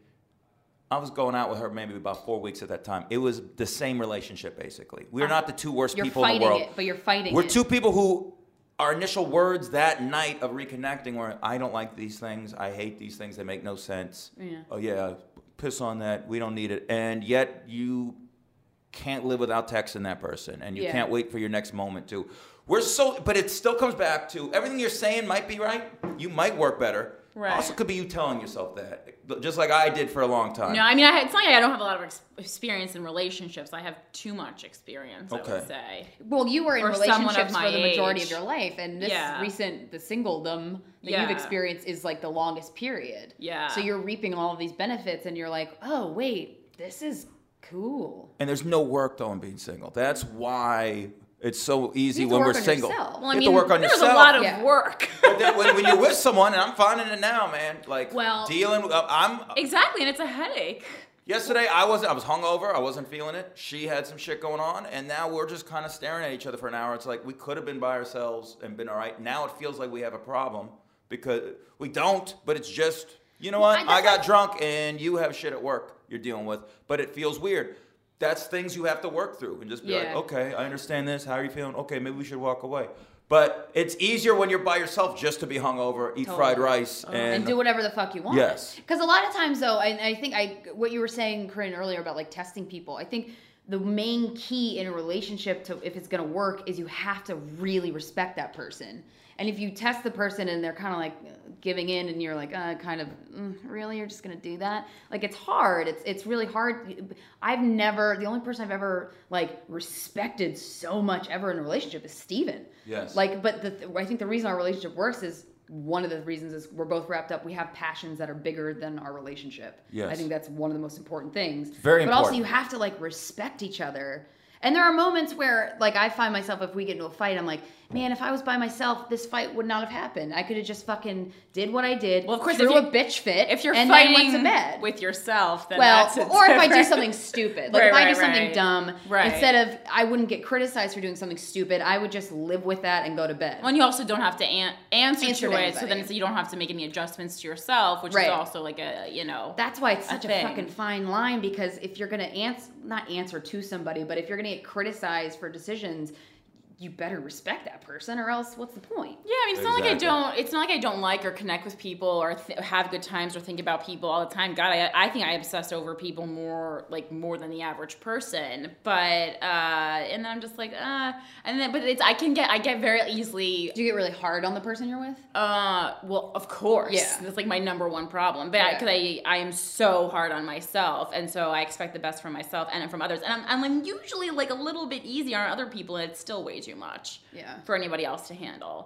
D: I was going out with her maybe about four weeks at that time. It was the same relationship, basically. We're not the two worst
B: You're
D: people in
B: fighting
D: the world.
B: it, but you're fighting
D: We're
B: it.
D: two people who our initial words that night of reconnecting were, I don't like these things. I hate these things. They make no sense.
B: Yeah.
D: Oh, yeah, piss on that. We don't need it. And yet you can't live without texting that person. And you
B: Yeah.
D: can't wait for your next moment to. We're so, but it still comes back to everything you're saying might be right. You might work better.
A: Right.
D: Also could be you telling yourself that. Just like I did for a long time.
A: No, I mean, I, it's not like I don't have a lot of ex- experience in relationships. I have too much experience, I
D: Okay.
A: would say.
B: Well, you were in
A: Or someone of
B: relationships
A: my
B: for the majority
A: age.
B: of your life, and this
A: Yeah.
B: recent, the singledom that you've
A: Yeah.
B: experienced is like the longest period.
A: Yeah.
B: So you're reaping all of these benefits, and you're like, oh wait, this is cool.
D: And there's no work though in being single. That's why it's so easy
B: You have to
D: when
B: work
D: we're
B: on
D: single.
B: yourself.
A: Well, I
D: you
A: mean,
D: have to work on
A: there's
D: yourself.
A: a lot of
B: Yeah.
A: work.
D: But then when, when you're with someone, and I'm finding it now, man. Like
B: Well-
D: dealing with, I'm.
A: Exactly, and it's a headache.
D: Yesterday, I wasn't. I was hungover. I wasn't feeling it. She had some shit going on, and now we're just kind of staring at each other for an hour. It's like we could have been by ourselves and been all right. Now it feels like we have a problem because we don't. But it's just, you know what?
B: I
D: I,
B: guess
D: got
B: I-
D: drunk, and you have shit at work you're dealing with. But it feels weird. That's things you have to work through and just be like,
B: Yeah.
D: okay, I understand this. How are you feeling? Okay, maybe we should walk away. But it's easier when you're by yourself just to be hungover, eat fried
B: Totally.
D: rice, and,
B: and do whatever the fuck you want.
D: Yes.
B: Because a lot of times, though, I, I think I what you were saying, Corinne, earlier about like testing people. I think the main key in a relationship to if it's going to work is you have to really respect that person. And if you test the person and they're kind of like giving in, and you're like, uh, kind of, mm, really, you're just gonna do that? Like, it's hard. It's it's really hard. I've never. The only person I've ever like respected so much ever in a relationship is Steven.
D: Yes.
B: Like, but the I think the reason our relationship works is one of the reasons is we're both wrapped up. We have passions that are bigger than our relationship.
D: Yes.
B: I think that's one of the most important things.
D: Very
B: But also,
D: important.
B: you have to like respect each other. And there are moments where, like, I find myself, if we get into a fight, I'm like, man, if I was by myself, this fight would not have happened. I could have just fucking did what I did.
A: Well, of course,
B: threw
A: if
B: a
A: you-
B: bitch fit,
A: If you're
B: and
A: fighting
B: then went to bed.
A: with yourself, then
B: Well,
A: that's a
B: or if I do
A: different-
B: something stupid. Like
A: Right,
B: if I
A: right,
B: do something
A: right.
B: dumb,
A: Right.
B: instead of I wouldn't get criticized for doing something stupid, I would just live with that and go to bed.
A: Well, and you also don't have to an- answer,
B: Answer
A: to
B: to
A: it, so then
B: anybody.
A: it's, you don't have to make any adjustments to yourself, which
B: Right.
A: is also like a, you know.
B: That's why it's such a,
A: thing.
B: fucking fine line, because if you're gonna answer, not answer to somebody, but if you're gonna get criticized for decisions, you better respect that person, or else what's the point?
A: Yeah, I mean, it's not like I
D: Exactly.
A: don't. It's not like I don't like or connect with people or th- have good times or think about people all the time. God, I, I think I obsess over people more, like more than the average person. But uh, and then I'm just like, uh, and then but it's I can get I get very easily.
B: Do you get really hard on the person you're with?
A: Uh, well, of course,
B: Yeah.
A: that's like my number one problem. But
B: Yeah.
A: because I, I, am so hard on myself, and so I expect the best from myself and from others, and I'm, and I'm usually like a little bit easier on other people, and it's still way too much.
B: Yeah.
A: For anybody else to handle.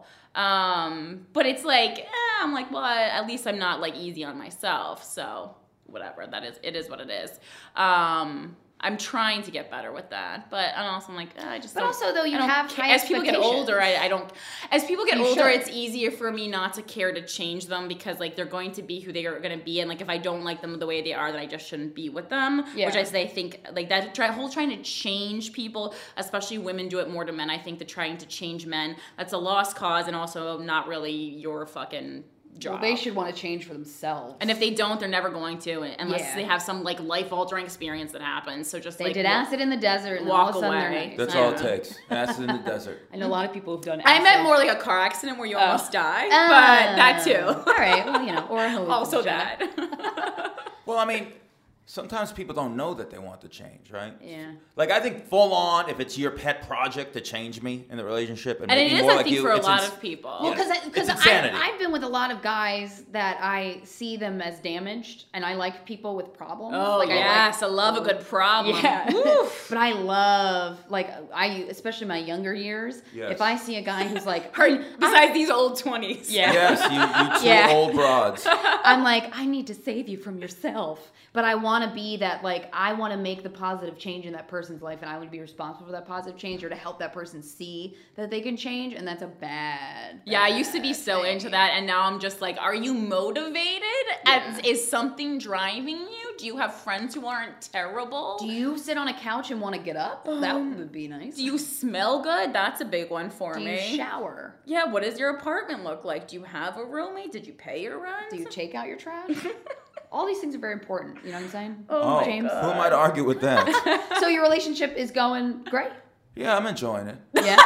A: Um, but it's like, eh, I'm like, well, at least I'm not like easy on myself. So whatever, that is, it is what it is. Um, I'm trying to get better with that, but I'm also like, eh, I just.
B: But
A: don't,
B: also, though, you
A: I don't
B: have
A: ca-
B: high
A: as people get older, I,
B: expectations.
A: I don't. As people get
B: You
A: older,
B: should.
A: it's easier for me not to care to change them because like they're going to be who they are going to be, and like if I don't like them the way they are, then I just shouldn't be with them.
B: Yeah.
A: Which I say think like that try, whole trying to change people, especially women do it more to men. I think that trying to change men, that's a lost cause and also not really your fucking job.
B: Well, they should want to change for themselves.
A: And if they don't, they're never going to, unless
B: Yeah.
A: they have some like life-altering experience that happens. So just
B: they
A: like
B: did
A: wa-
B: acid in the desert, and
A: walk
B: all of a sudden they're
A: away.
B: nice.
D: That's
A: I
D: all it
A: don't know.
D: takes. Acid in the desert.
B: I know a lot of people who've done acid.
A: I meant more like a car accident where you almost die,
B: Oh.
A: but that too.
B: All right, well, you know, or a hallucination.
A: Also that.
D: Well, I mean, sometimes people don't know that they want to change, right?
B: Yeah.
D: Like, I think full on, if it's your pet project to change me in the relationship and,
A: And
D: make
A: it
D: me
A: is,
D: more
A: I
D: like
A: think,
D: you,
A: for a
D: it's
A: lot
D: ins-
A: of people.
B: Well,
D: Yeah.
B: because because
D: It's insanity.
B: I've been with a lot of guys that I see them as damaged, and I like people with problems.
A: Oh,
B: like,
A: yes, I,
B: like,
A: love a good problem.
B: Yeah.
A: Woof.
B: But I love, like, I especially my younger years.
D: Yes.
B: If I see a guy who's like,
A: Her- Besides these old twenties.
B: Yeah.
D: Yes, you, you two
B: Yeah.
D: old broads.
B: I'm like, I need to save you from yourself. But I want to be that, like, I want to make the positive change in that person's life, and I would be responsible for that positive change or to help that person see that they can change, and that's a bad.
A: Yeah, I used to be
B: bad
A: so
B: thing.
A: into that, and now I'm just like, are you motivated?
B: Yeah.
A: As- Is something driving you? Do you have friends who aren't terrible?
B: Do you sit on a couch and want to get up? that would be nice.
A: Do you smell good? That's a big one for
B: Do
A: me.
B: you shower?
A: Yeah, what does your apartment look like? Do you have a roommate? Did you pay your rent?
B: Do you take out your trash? All these things are very important. You know what I'm saying?
D: Oh,
B: James.
D: who am I to argue with that?
B: So your relationship is going great.
D: Yeah, I'm enjoying it.
B: Yeah.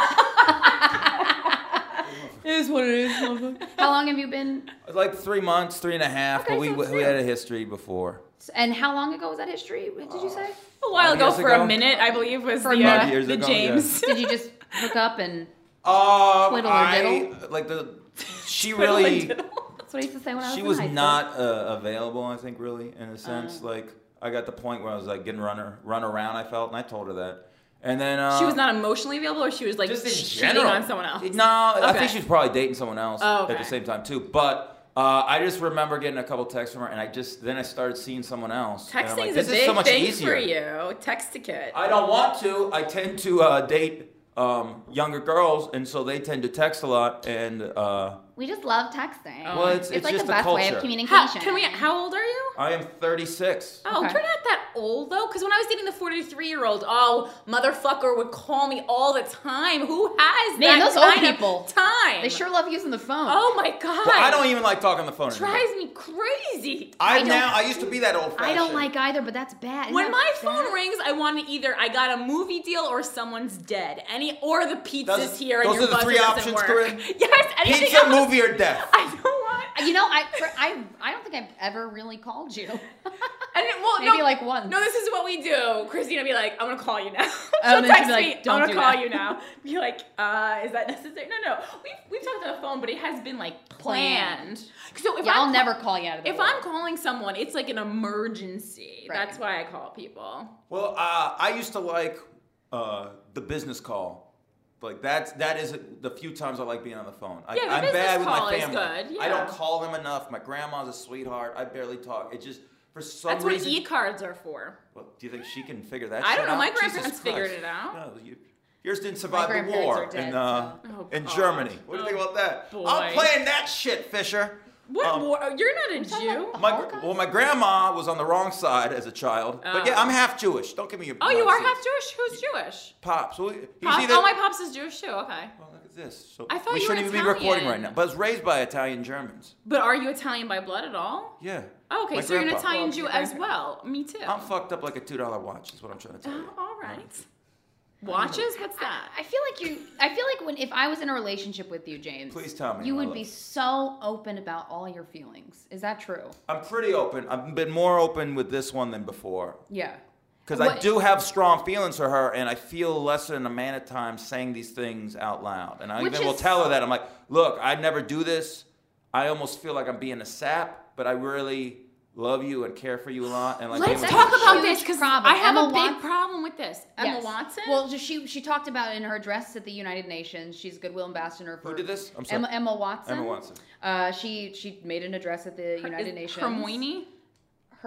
A: It is what it is.
B: How long have you been?
D: Like three months, three and a half,
B: Okay,
D: but we,
B: so it's
D: we
B: new.
D: had a history before.
B: And how long ago was that history? What did you say?
A: A while
D: Five
A: ago,
D: years
A: for
D: ago?
A: a minute, I believe was
B: For a
A: the,
B: minute.
A: uh,
D: Five years
A: the
D: ago,
A: James.
B: Did you just hook up and?
D: Um,
B: Twiddle or
D: I,
B: diddle?
D: like the, she
A: Twiddle and
D: really,
A: diddle.
B: That's what I used to say when I was
D: she
B: in
D: was
B: high school.
D: not uh, available, I think, really, in a sense.
B: Uh.
D: Like, I got the point where I was like getting run, run around, I felt, and I told her that. And then, uh,
A: She was not emotionally available, or she was like
D: just in
A: cheating
D: general.
A: on someone else.
D: No, I
A: Okay.
D: think she was probably dating someone else
A: Oh,
D: at
A: okay.
D: the same time too. But uh, I just remember getting a couple texts from her, and I just then I started seeing someone else. and I'm
A: Texting
D: like,
A: is
D: this
A: a
D: is
A: big
D: so much
A: thing
D: easier.
A: for you. Text to kid.
D: I don't want to. I tend to uh, date um, younger girls, and so they tend to text a lot. And uh,
B: We just love texting.
A: Oh.
D: well, it's,
B: it's,
D: it's
B: like
D: just
B: the
D: a
B: best way
D: culture.
B: of communication.
A: How, can we? How old are you?
D: I am thirty-six.
A: Oh,
B: Okay.
A: you're not that old though. Because when I was dating the forty-three-year-old, oh, motherfucker would call me all the time. Who has
B: Man,
A: that
B: those old
A: kind of
B: people.
A: time?
B: They sure love using the phone.
A: Oh my god.
D: Well, I don't even like talking on the phone anymore.
A: Drives me crazy.
D: I,
B: I don't-
D: now I used to be that old fashioned.
B: I don't like either, but that's bad. Isn't
A: When
B: that
A: my
B: bad?
A: phone rings, I want to either I got a movie deal or someone's dead. Any or the pizza's
D: Those-
A: here and
D: those
A: your
D: are the
A: buzzer
D: three
A: doesn't
D: options,
A: work.
D: Corinne?
A: Yes, anything
D: Pizza,
A: else.
D: movie, or death.
A: I don't want.
B: You know, I for, I I don't think I've ever really called you.
A: And it, well,
B: Maybe
A: no,
B: like once.
A: No, this is what we do. Christina be like, I'm gonna call you now. She'll
B: and then she'll
A: text
B: be like,
A: me,
B: "Don't
A: I'm gonna
B: do
A: call
B: that."
A: you now. Be like, uh, is that necessary? No, no. We've we've talked on the phone, but it has been like planned. So if
B: Yeah,
A: I'm
B: I'll
A: ca-
B: never call you out of the
A: If
B: blue.
A: I'm calling someone, it's like an emergency.
B: Right.
A: That's why I call people.
D: Well, uh, I used to like uh, the business call. Like that's that is the few times I like being on the phone. I,
A: Yeah, the
D: I'm
A: business
D: bad with
A: call
D: my
A: is
D: family.
A: good,
D: I don't
A: yeah.
D: call them enough. My grandma's a sweetheart. I barely talk. It just for some
A: That's what
D: reason.
A: e-cards are for.
D: Well, do you think she can figure that?
A: I
D: shit
A: don't know.
D: out?
A: My
D: Jesus
A: grandparents figured
D: Christ.
A: it out.
D: No, you, yours didn't survive the
B: grandparents
D: war
B: are dead,
D: in uh,
A: so- Oh,
D: in
A: God.
D: Germany. What do you
A: Oh,
D: think about that?
A: boy.
D: I'm playing that shit, Fisher.
A: What?
D: Um,
A: war? You're not a
B: talking
A: Jew.
B: about-
D: My,
B: Holocaust?
D: well, my grandma was on the wrong side as a child, but yeah,
A: Oh.
D: I'm half Jewish. Don't give me your.
A: Oh, you are
D: nonsense.
A: half Jewish? Who's Jewish?
D: Pops. Well, he's
A: Pops?
D: either-
A: Oh, my pops is Jewish too. Okay.
D: Well, look at this. So
A: I thought
D: we
A: you
D: shouldn't
A: were
D: even be recording
A: Italian.
D: right now. But I was raised by Italian Germans.
A: But are you Italian by blood at all?
D: Yeah.
A: Oh, okay,
D: My
A: so you're an
D: grandpa.
A: Italian
B: Well,
A: Jew
B: your
A: as
B: grandparents.
A: well. Me too.
D: I'm fucked up like a two dollar watch. Is what I'm trying to tell you.
A: Oh, all right. Watches? What's that?
B: I feel like you. I feel like when if I was in a relationship with you, James,
D: Please tell me,
B: you
D: my
B: would be
D: love.
B: so open about all your feelings. Is that true?
D: I'm pretty open. I've been more open with this one than before.
B: Yeah.
D: Because I
B: What-
D: do have strong feelings for her, and I feel less than a man at times saying these things out loud. And I
B: Which
D: even will
B: is-
D: tell her that. I'm like, look, I never do this. I almost feel like I'm being a sap, but I really love you and care for you a lot. And like,
A: Let's
D: being
A: talk
D: with-
A: about
B: huge
A: this because
B: problem.
A: I have
B: Emma
A: a big
B: Watson-
A: problem with this. Emma
B: Yes.
A: Watson?
B: Well, just she she talked about it in her address at the United Nations. She's goodwill ambassador for.
D: Who did this? I'm sorry.
B: Emma Emma Watson.
D: Emma Watson.
B: Uh, she she made an address at the
A: Her-
B: United
A: is
B: Nations.
A: Hermione?
B: Her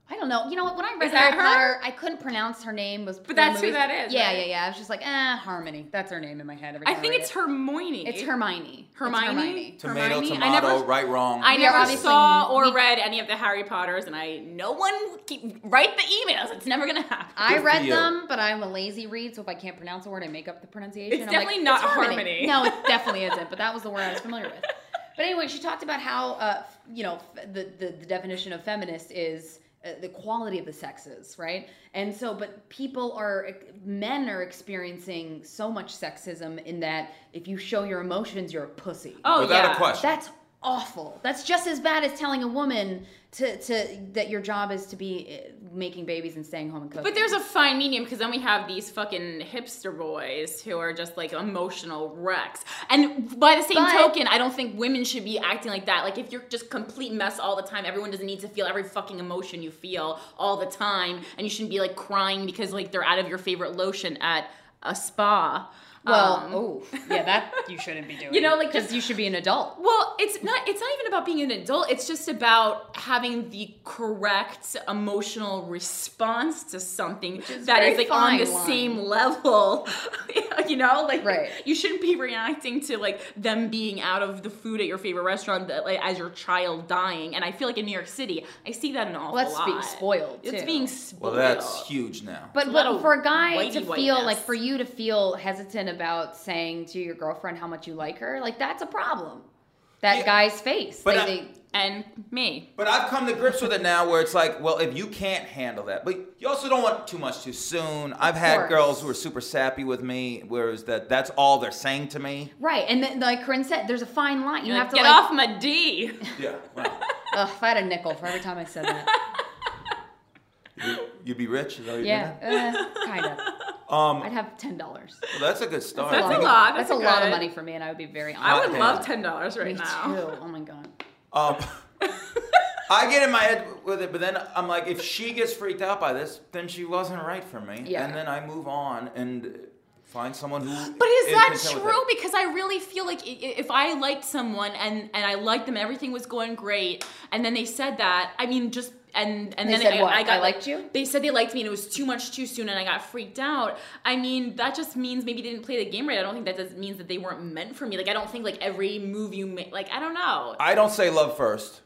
B: I don't know. You know what? When I read
A: Is that
B: Harry
A: her?
B: Potter, I couldn't pronounce her name. Was
A: But that's who
B: movies.
A: that is,
B: Yeah,
A: right?
B: yeah, yeah. I was just like, eh, Harmony. That's her name in my head. Every
A: I
B: time
A: think
B: read
A: it's
B: it.
A: Hermione.
B: It's Hermione. It's
A: Hermione?
B: Hermione.
D: Tomato,
A: Hermione?
D: tomato,
A: I never-
D: right, wrong.
A: I
B: We are
A: never
B: obviously-
A: saw or
B: we-
A: read any of the Harry Potters, and I no one keep write the emails. It's never gonna happen.
B: I
D: Good for
B: read
D: you.
B: them, but I'm a lazy read, so if I can't pronounce a word, I make up the pronunciation.
A: It's
B: I'm like,
A: definitely not
B: "It's
A: Harmony."
B: No, it definitely isn't. But that was the word I was familiar with. But anyway, she talked about how, uh, you know, f- the, the the definition of feminist is uh, the quality of the sexes, right? And so, but people are, men are experiencing so much sexism in that if you show your emotions, you're a pussy.
A: Oh
D: Without
A: yeah.
D: a question.
B: That's awful. That's just as bad as telling a woman to, to that your job is to be uh, making babies and staying home and cooking.
A: But there's a fine medium because then we have these fucking hipster boys who are just like emotional wrecks. And by the same
B: But-
A: token, I don't think women should be acting like that. Like if you're just complete mess all the time, everyone doesn't need to feel every fucking emotion you feel all the time. And you shouldn't be like crying because like they're out of your favorite lotion at a spa.
B: Well,
A: Um,
B: oh, yeah, that you shouldn't be doing.
A: You know, like,
B: because
A: just-
B: you should be an adult.
A: Well, it's not it's not even about being an adult. It's just about having the correct emotional response to something
B: is
A: that
B: very
A: is like on the
B: fine line.
A: same level. You know, like
B: Right.
A: you shouldn't be reacting to like them being out of the food at your favorite restaurant that, like, as your child dying. And I feel like in New York City, I see that an awful
B: Well, that's
A: lot.
B: being spoiled,
A: It's
B: too.
A: being spoiled.
D: Well, that's huge now.
B: But
A: a
B: but
A: lot of
B: for a guy
A: whitey
B: to feel
A: whiteness.
B: like for you to feel hesitant about saying to your girlfriend how much you like her, like that's a problem. That
D: Yeah.
B: guy's face.
D: But
B: They-
D: I-
B: they-
A: And me.
D: But I've come to grips with it now where it's like, well, if you can't handle that, but you also don't want too much too soon. I've had
B: course.
D: girls who are super sappy with me, whereas that that's all they're saying to me.
B: right, and then, like Corinne said, there's a fine line. You
A: Like,
B: have to
A: get
B: like,
A: off my D.
D: Yeah. Well,
B: Ugh, if I had a nickel for every time I said that.
D: you- you'd be rich. Is that what you're
B: Yeah, uh, kind of.
D: Um,
B: I'd have ten dollars.
D: well, that's a good start.
A: That's a
D: Think of-
A: lot.
B: That's,
A: That's
B: a lot of
A: good.
B: money for me, and I would be very
A: I
B: honored.
A: would
D: damn.
A: love ten dollars right
B: Me
A: now.
B: too. Oh my god.
D: Um, I get in my head with it, but then I'm like, if she gets freaked out by this, then she wasn't right for me.
B: Yeah.
D: And then I move on and find someone who.
A: But is that
D: content with
A: true?
D: it.
A: Because I really feel like i- i- if I liked someone and, and I liked them and everything was going great, and then they said that, I mean, just and and
B: They
A: then
B: said
A: I,
B: what?
A: I got
B: I liked you?
A: They said they liked me and it was too much too soon, and I got freaked out. I mean, that just means maybe they didn't play the game right. I don't think that does, means that they weren't meant for me. Like I don't think like every move you make. Like I don't know.
D: I don't say love first.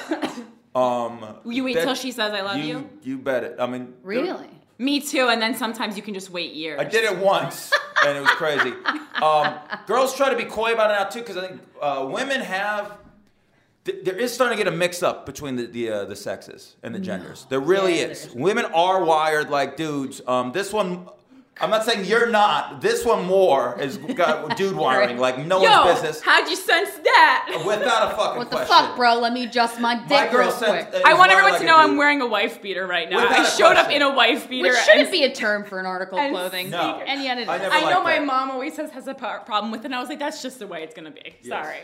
D: um,
A: You wait
D: that-
A: till she says I love you.
D: You bet it. I mean,
B: Really?
A: Me too. And then sometimes you can just wait years.
D: I did it once, and it was crazy. Um, girls try to be coy about it now too, because I think uh, women have. th- There is starting to get a mix up between the the, uh, the sexes and the genders. There really
B: Yeah,
D: is.
B: there is.
D: Women are wired like dudes. Um, this one, I'm not saying you're not. This one more is got dude wiring, like no
A: Yo,
D: one's business.
A: how'd you sense that?
D: Without a fucking
B: What the
D: question.
B: fuck, bro? Let me adjust my dick
D: My girl
B: real
D: sent.
B: quick.
D: uh,
A: I
D: is
A: want
D: wired
A: everyone
D: like
A: to
D: a
A: know I'm
D: dude.
A: wearing a wife beater right now.
D: Without
A: I
D: a
A: showed up
D: question.
A: in a wife beater.
B: Which shouldn't
A: and-
B: be a term for an article of
A: and
B: clothing.
D: No.
B: And yet it
D: I
B: is.
D: never
A: I know
D: liked
A: my
D: that.
A: mom always says has a par- problem with it, and I was like, that's just the way it's gonna be.
D: Yes.
A: Sorry.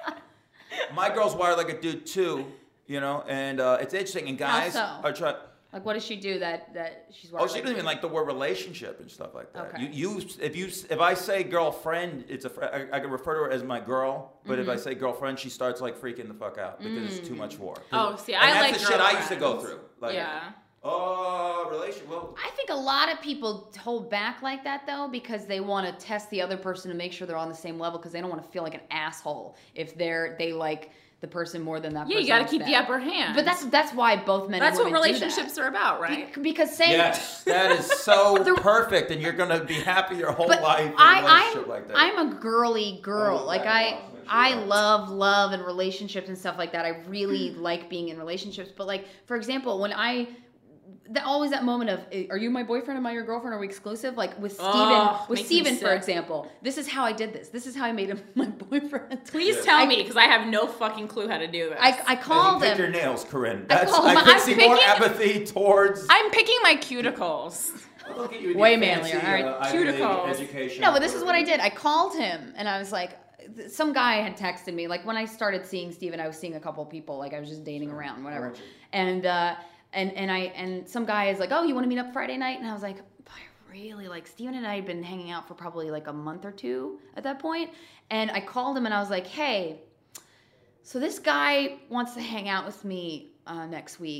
D: My girl's wired like a dude too, you know, and uh, it's interesting. And
B: How
D: guys
B: so?
D: are trying.
B: Like, what does she do that that she's?
D: Oh, she doesn't even like the word relationship and stuff like that.
B: Okay.
D: You, you, if you, if I say girlfriend, it's a, fr- I, I can refer to her as my girl. But
B: Mm-hmm.
D: if I say girlfriend, she starts like freaking the fuck out because it's too much war.
A: Oh, see,
D: and
A: I
D: that's
A: like
D: the shit I used to go
A: girlfriends.
D: through. Like,
A: Yeah.
D: Oh, relation. Well,
B: I think a lot of people hold back like that though because they want to test the other person to make sure they're on the same level because they don't want to feel like an asshole if they're they like the person more than that
A: Yeah,
B: person.
A: you gotta
B: likes
A: keep
B: them.
A: the upper hand.
B: But that's that's why both men
A: that's
B: and
A: what
B: women
A: relationships
B: do
A: are about,
B: that.
A: right?
B: Be- because saying
D: yes, that is so
B: The-
D: perfect, and you're gonna be happy your whole
B: but
D: life in a
B: I,
D: relationship
B: I'm,
D: like that.
B: I'm a girly girl.
D: Oh,
B: like
D: okay,
B: I,
D: well, make sure
B: I
D: you are.
B: love love and relationships and stuff like that. I really like being in relationships. But like, for example, when I, the, always that moment of, "Eh, are you my boyfriend? Am I your girlfriend? Are we exclusive? Like with Steven,
A: Oh,
B: with
A: makes me
B: Steven, for
A: sick.
B: example, this is how I did this. This is how I made him my boyfriend.
A: Please
D: Yeah.
A: tell
B: I-
A: me, because I have no fucking clue how to do this.
B: I, I
D: And
B: called
D: you pick
B: him.
D: your nails, Corinne.
B: I
D: That's,
B: called
D: I,
B: him-
D: could
B: I'm
D: see more
A: picking-
D: apathy towards.
A: I'm picking my cuticles.
D: Look at you with
B: Way
D: your
B: manlier.
D: fancy,
B: All right,
D: uh, Ivy League
A: cuticles.
D: education.
B: No, but this is what I did. I called him and I was like, some guy had texted me. Like when I started seeing Steven, I was seeing a couple people. Like I was just dating around, whatever.
D: Gotcha.
B: And uh, and and I and some guy is like, oh, you want to meet up Friday night? And I was like, I really like Steven and I had been hanging out for probably like a month or two at that point. And I called him and I was like, hey, so this guy wants to hang out with me uh, next week,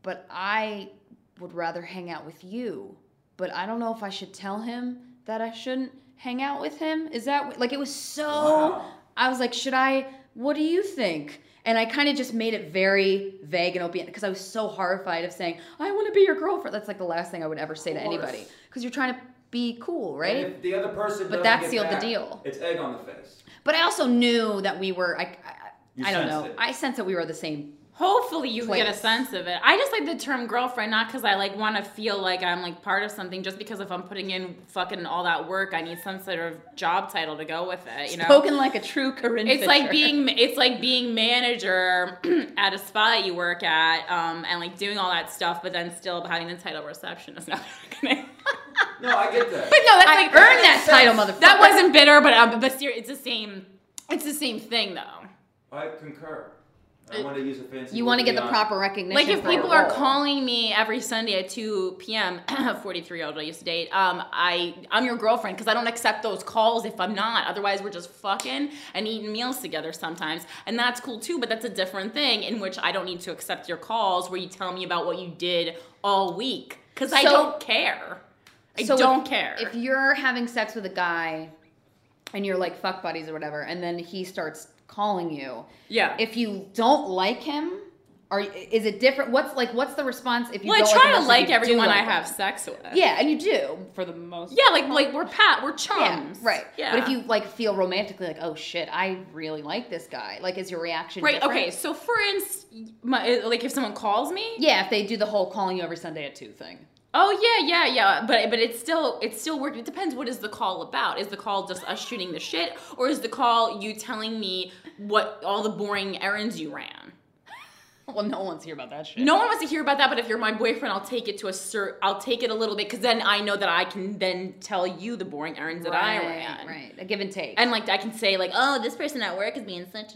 B: but I would rather hang out with you. But I don't know if I should tell him that I shouldn't hang out with him. Is that like it was so?
D: Wow.
B: I was like, should I? What do you think? And I kind of just made it very vague and open because I was so horrified of saying, I want to be your girlfriend. That's like the last thing I would ever say to
D: Of course.
B: anybody because you're trying to be cool, right?
D: And if the other person
B: But
D: doesn't
B: that
D: get
B: sealed the
D: back,
B: deal.
D: It's egg on the face.
B: But I also knew that we were, I, I,
D: You
B: I don't
D: sensed
B: know.
D: it.
B: I sensed that we were the same.
A: Hopefully you get a
B: Place.
A: sense of it. I just like the term girlfriend, not because I like want to feel like I'm like part of something. Just because if I'm putting in fucking all that work, I need some sort of job title to go with it. You know,
B: Spoken like a true Corinne
A: it's like
B: Fisher.
A: being it's like being manager at a spa that you work at, um, and like doing all that stuff, but then still having the title receptionist. Not gonna.
D: No, I get that.
A: But no, that's
B: I
A: like
B: earned that title, motherfucker.
A: That wasn't bitter, but um, but ser- it's the same. It's the same thing though.
D: I concur. I want to use a fancy.
B: You
D: word
B: want to get the
D: be
B: proper
D: honest.
B: recognition.
A: Like if
B: for
A: people
B: a
A: are
B: role.
A: calling me every Sunday at two p.m. forty-three year old I used to date, um, I I'm your girlfriend because I don't accept those calls if I'm not. Otherwise, we're just fucking and eating meals together sometimes, and that's cool too. But that's a different thing in which I don't need to accept your calls where you tell me about what you did all week because I
B: So-
A: don't care. I
B: So
A: don't
B: if,
A: care.
B: If you're having sex with a guy and you're like fuck buddies or whatever, and then he starts calling you,
A: yeah.
B: if you don't like him, or is it different? What's like what's the response if you
A: well, I
B: don't
A: try
B: like him
A: to
B: versus
A: like
B: if you do
A: everyone I
B: like
A: have
B: him?
A: sex with.
B: Yeah, and you do for the most.
A: Yeah, like like we're pat, we're
B: Yeah,
A: chums.
B: right.
A: Yeah.
B: But if you like feel romantically, like, oh shit, I really like this guy. Like, is your reaction
A: right,
B: different?
A: okay. So for instance, my, like if someone calls me,
B: Yeah, if they do the whole calling you every Sunday at two thing.
A: oh yeah, yeah, yeah. But but it's still it's still working. It depends. What is the call about? Is the call just us shooting the shit, or is the call you telling me what all the boring errands you ran?
B: Well, no one wants to hear about that shit.
A: No one wants to hear about that. But if you're my boyfriend, I'll take it to a cert. I'll take it a little bit because then I know that I can then tell you the boring errands that I ran.
B: Right, a give and take.
A: And like I can say like, oh, this person at work is being such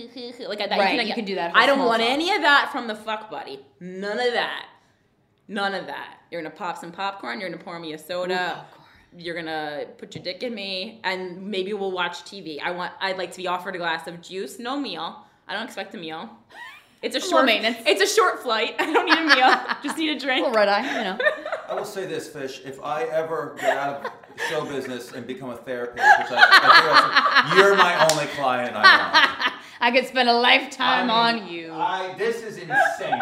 A: a like that.
B: Right,
A: you can,
B: you can do that whole
A: I don't
B: small
A: want
B: talk.
A: any of that from the fuck buddy. None of that. None of that. You're gonna pop some popcorn. You're gonna pour me a soda. You're gonna put your dick in me, and maybe we'll watch T V. I want. I'd like to be offered a glass of juice. No meal. I don't expect a meal. It's a
B: Low
A: short
B: maintenance.
A: It's a short flight. I don't need a meal. Just need a drink.
B: Well, red eye, you know.
D: I will say this, Fish. If I ever get out of show business and become a therapist, which I, I think I you're my only client I want.
B: I could spend a lifetime
D: I mean,
B: on you.
D: I, this is insane.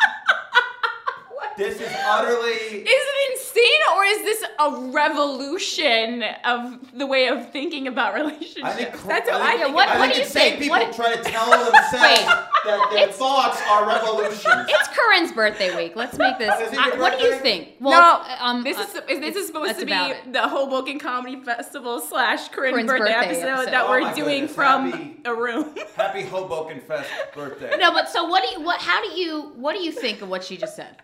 D: This is utterly.
A: Is it insane or is this a revolution of the way of thinking about relationships?
D: I think,
A: That's what
D: I
A: I
D: think,
A: think.
B: what-
D: I
B: what
D: think
B: do you
D: insane
B: think?
D: people
B: What-
D: try to tell themselves that their thoughts are revolutions.
B: It's Corinne's birthday week. Let's make this.
D: Is it
B: I-
D: your
B: what do you
D: birthday?
B: think? Well,
A: no,
B: it's, um,
A: this
B: uh,
A: is is this is supposed
B: that's
A: to be
B: about it.
A: the Hoboken Comedy Festival slash Corinne's,
B: Corinne's
A: birthday,
B: birthday
A: episode,
B: episode.
A: that
D: Oh
A: we're
D: my
A: doing
D: goodness,
A: from
D: happy-
A: a room.
D: Happy Hoboken Fest birthday.
B: No, but so what do you? What? How do you? What do you think of what she just said?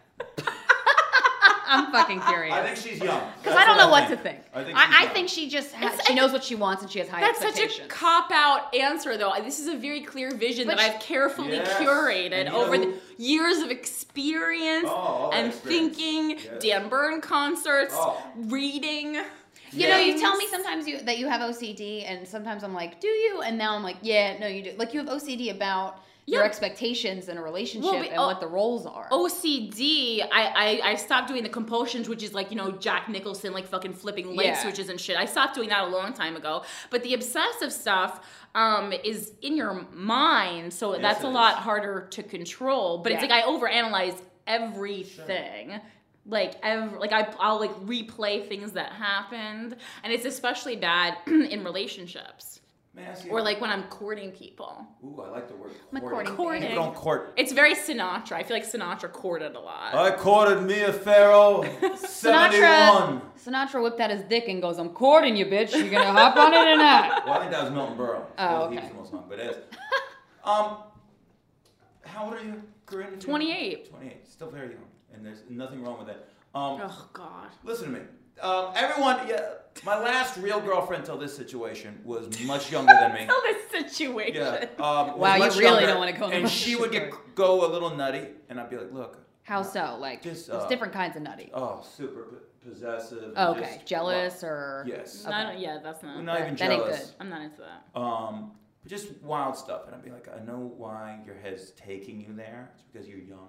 B: I'm fucking curious.
D: I think she's young.
B: Because I don't know what to think.
D: I think,
B: I,
D: she's
B: I
D: young.
B: think she just ha-
A: It's-
B: she knows what she wants and she has high
A: That's such
B: expectations.
A: a cop out answer, though. This is a very clear vision
B: But
A: that
B: she-
A: I've carefully
D: Yes.
A: curated
D: And you
A: over
D: know
A: the
D: who-
A: years of experience
D: Oh, all that
A: and
D: experience.
A: thinking,
D: Yes.
A: Dan Byrne concerts,
D: Oh.
A: reading.
B: You know, you
A: things.
B: tell me sometimes you that you have O C D, and sometimes I'm like, do you? And now I'm like, yeah, no, you do. Like you have O C D about your
A: Yeah.
B: expectations in a relationship
A: Well, but-
B: and
A: oh,
B: what the roles are.
A: O C D, I, I I stopped doing the compulsions, which is like, you know, Jack Nicholson, like fucking flipping light
B: Yeah.
A: switches and shit. I stopped doing that a long time ago. But the obsessive stuff um, is in your mind, so
D: Yes,
A: that's
D: it
A: a
D: is.
A: lot harder to control. But it's
B: Yeah.
A: like I overanalyze everything. Like every, like I I'll like replay things that happened, and it's especially bad in relationships
D: May I ask you-
A: or like when I'm courting people.
D: Ooh, I like the word
B: I'm a
D: courting.
B: courting
A: Courting.
D: People don't court.
A: It's very Sinatra. I feel like Sinatra courted a lot.
D: I courted Mia Farrow, seventy-one.
B: Sinatra, Sinatra whipped out his dick and goes, "I'm courting you, bitch. You gonna hop on it or not?"
D: Well, I think that was Milton Berle.
B: Oh,
D: He
B: okay.
D: was the most hung, but it is. Um, how old are you, Corinne?
A: twenty-eight.
D: twenty-eight. Still very young, and there's nothing wrong with that. Um,
A: Oh God.
D: listen to me. Um, everyone, yeah, my last real girlfriend till this situation was much younger than me.
A: Tell this situation.
D: Yeah. Um, was
B: Wow, you
D: much
B: really
D: younger,
B: don't wanna go in
D: And
B: the
D: she would get
B: relationship.
D: go a little nutty, and I'd be like, look.
B: How so? Like,
D: Just,
B: there's
D: uh,
B: different kinds of nutty.
D: Oh, super p- possessive.
B: Oh,
D: and
B: okay,
D: just-
B: jealous
D: well,
B: or
D: Yes.
A: I don't, yeah, that's not.
D: I'm not even
B: that ain't
D: jealous.
B: good.
A: I'm not into that.
D: Um, but just wild stuff, and I'd be like, I know why your head's taking you there. It's because you're young.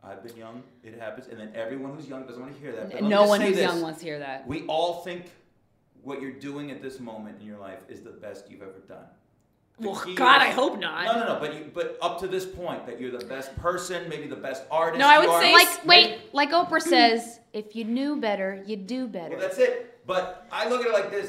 D: I've been young. It happens. And then everyone who's young doesn't want to hear that. But let me
B: No
D: just
B: one
D: say
B: who's
D: this.
B: young wants to hear that.
D: We all think what you're doing at this moment in your life is the best you've ever done. The
A: Well,
D: key
A: God,
D: is-
A: I hope not.
D: No, no, no. But you, but up to this point, that you're the best person, maybe the best artist.
A: No, I
D: you
A: would
D: are.
A: say-
B: Like, wait, like Oprah says, if you knew better, you'd do better.
D: Well, that's it. But I look at it like this.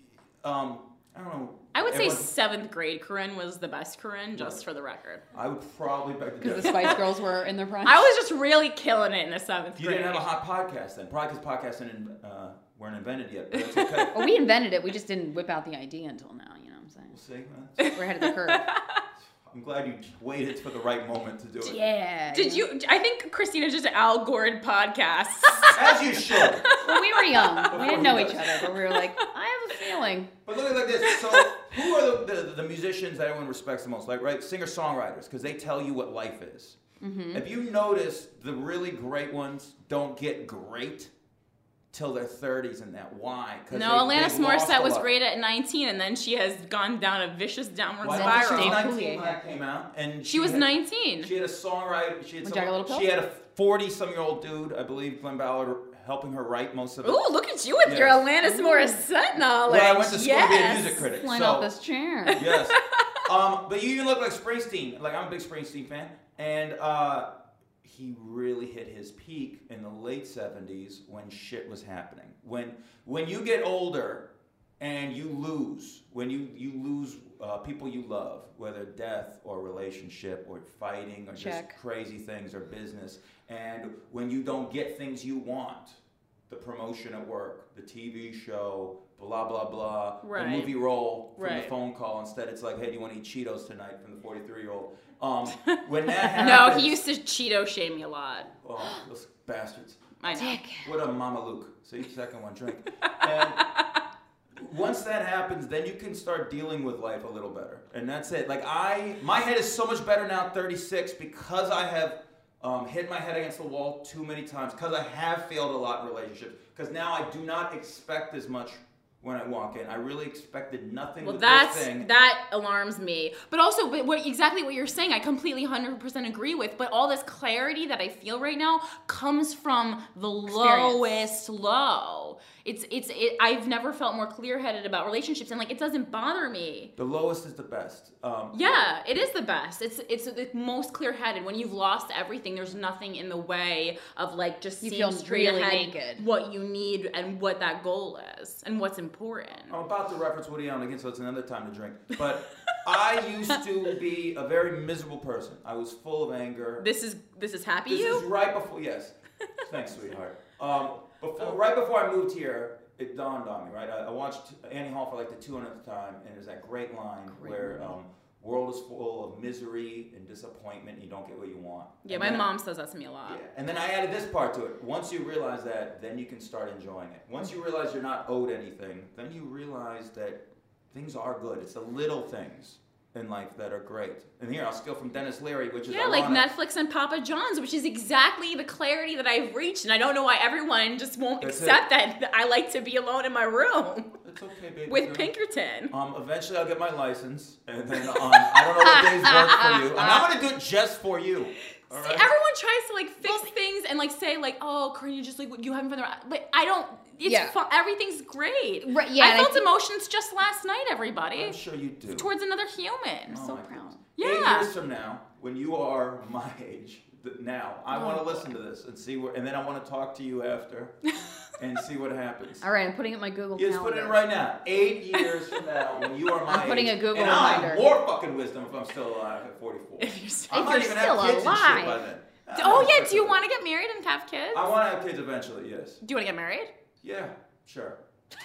D: Um, I don't know.
A: I would say
D: Everyone-
A: seventh grade Corinne was the best Corinne, just for the record.
D: I would probably beg to
B: Because the
D: differ.
B: Spice Girls were in their prime.
A: I was just really killing it in the seventh
D: You
A: grade.
D: didn't have a hot podcast then. Probably because podcasts didn't, uh, weren't invented yet. But that's okay.
B: Well, we invented it. We just didn't whip out the idea until now. You know what I'm saying?
D: We'll see.
B: We're ahead of the curve.
D: I'm glad you waited for the right moment to do it.
B: Yeah.
A: Did you? I think Christina just Al Gored podcasts.
D: As you should.
B: Well, we were young. We
D: Before
B: didn't know
D: he
B: each
D: does.
B: other, but we were like, I have a feeling.
D: But look at it like this. So, who are the, the, the musicians that everyone respects the most? Like, right, singer-songwriters, because they tell you what life is.
B: Mm-hmm.
D: If you notice, the really great ones don't get great till their thirties and that. Why? 'Cause
A: No,
D: they-
A: Alanis
D: they've lost
A: Morissette
D: a
A: was
D: lot.
A: great at nineteen, and then she has gone down a vicious downward
D: Why don't you think she was
A: spiral.
B: Dave
D: nineteen when
B: Coulier.
D: that came out? And
A: She was
D: had-
A: nineteen.
D: She had a songwriter. She had,
B: With
D: some,
B: Jagged Little Pill?
D: she had a forty-some-year-old dude, I believe, Glenn Ballard, helping her write most of it.
A: Ooh, look at you with your
D: Yes.
A: Alanis Morissette knowledge.
D: Well, I went to school
A: yes.
D: to be a music critic.
B: Flying
D: so,
B: off this chair.
D: yes. Um, but you even look like Springsteen. Like, I'm a big Springsteen fan. And uh, he really hit his peak in the late seventies when shit was happening. When when you get older and you lose, when you, you lose uh, people you love, whether death or relationship or fighting or
B: Check.
D: just crazy things or business, and when you don't get things you want, the promotion at work, the T V show, blah, blah, blah,
A: Right.
D: the movie role from
A: Right.
D: the phone call. Instead, it's like, hey, do you want to eat Cheetos tonight from the forty-three-year-old? Um, when that
A: No,
D: happens...
A: he used to Cheeto shame me a lot.
D: Oh, those bastards.
A: I know.
B: Dick.
D: What a Mama Luke. See, second one, drink. And once that happens, then you can start dealing with life a little better. And that's it. Like, I... My head is so much better now at thirty-six because I have... Um, hit my head against the wall too many times, because I have failed a lot in relationships, because now I do not expect as much when I walk in. I really expected nothing
A: Well,
D: with
A: that's
D: this thing.
A: that alarms me. But also, but what exactly what you're saying, I completely one hundred percent agree with. But all this clarity that I feel right now comes from the lowest low. It's it's it, I've never felt more clear-headed about relationships, and like it doesn't bother me.
D: The lowest is the best. Um,
A: Yeah, it is the best. It's it's the most clear-headed. When you've lost everything, there's nothing in the way of like just
B: You
A: seeing
B: feel
A: straight
B: really
A: ahead
B: naked.
A: what you need and what that goal is and what's important.
D: I'm about to reference Woody Allen again, so it's another time to drink. But I used to be a very miserable person. I was full of anger.
A: This is this is happy
D: This
A: you.
D: is right before, yes. Thanks, sweetheart. Um, before, right before I moved here, it dawned on me, right? I, I watched Annie Hall for like the two hundredth time, and there's that great line
B: Great
D: where
B: line.
D: um, world is full of misery and disappointment, and you don't get what you want.
A: Yeah,
D: And
A: my
D: then-
A: mom says that to me a lot.
D: Yeah. And then I added this part to it. Once you realize that, then you can start enjoying it. Once you realize you're not owed anything, then you realize that things are good. It's the little things in life that are great. And here, I'll steal from Dennis Leary, which is
A: Yeah, like
D: ironic.
A: Netflix and Papa John's, which is exactly the clarity that I've reached, and I don't know why everyone just won't
D: That's
A: accept that I like to be alone in my room
D: It's okay, baby.
A: with
D: girl.
A: Pinkerton.
D: Um, eventually I'll get my license, and then um, I don't know what days work for you. And I'm gonna do it just for you. All
A: See,
D: right?
A: everyone tries to like fix things and like say like, "Oh, Corinne, you just like you haven't been there," but I don't. It's
B: Yeah.
A: fun. Everything's great.
B: Right, yeah,
A: I
B: and I
A: felt
B: think-
A: emotions just last night, everybody,
D: I'm sure you do.
A: towards another human.
D: Oh
B: so
D: my
B: proud.
D: goodness.
A: Yeah.
D: Eight years from now, when you are my age, th- now I
A: Oh,
D: want to
A: boy.
D: listen to this and see where, and then I want to talk to you after and see what happens.
B: All right, I'm putting it in my Google
D: You just
B: Calendar.
D: put it in right now. Eight years from now, when you are my
B: I'm putting
D: age,
B: a Google
D: and I'll have
B: reminder.
D: more fucking wisdom if I'm still alive at forty-four.
A: If you're still-
D: I
B: If
D: might
B: you're
D: even
B: still
D: have kids and shit
B: alive.
D: by then. I
A: Oh
D: don't
A: yeah,
D: know.
A: do you want to get married and have kids?
D: I want to have kids eventually. Yes.
A: Do you want to get married?
D: Yeah. Sure.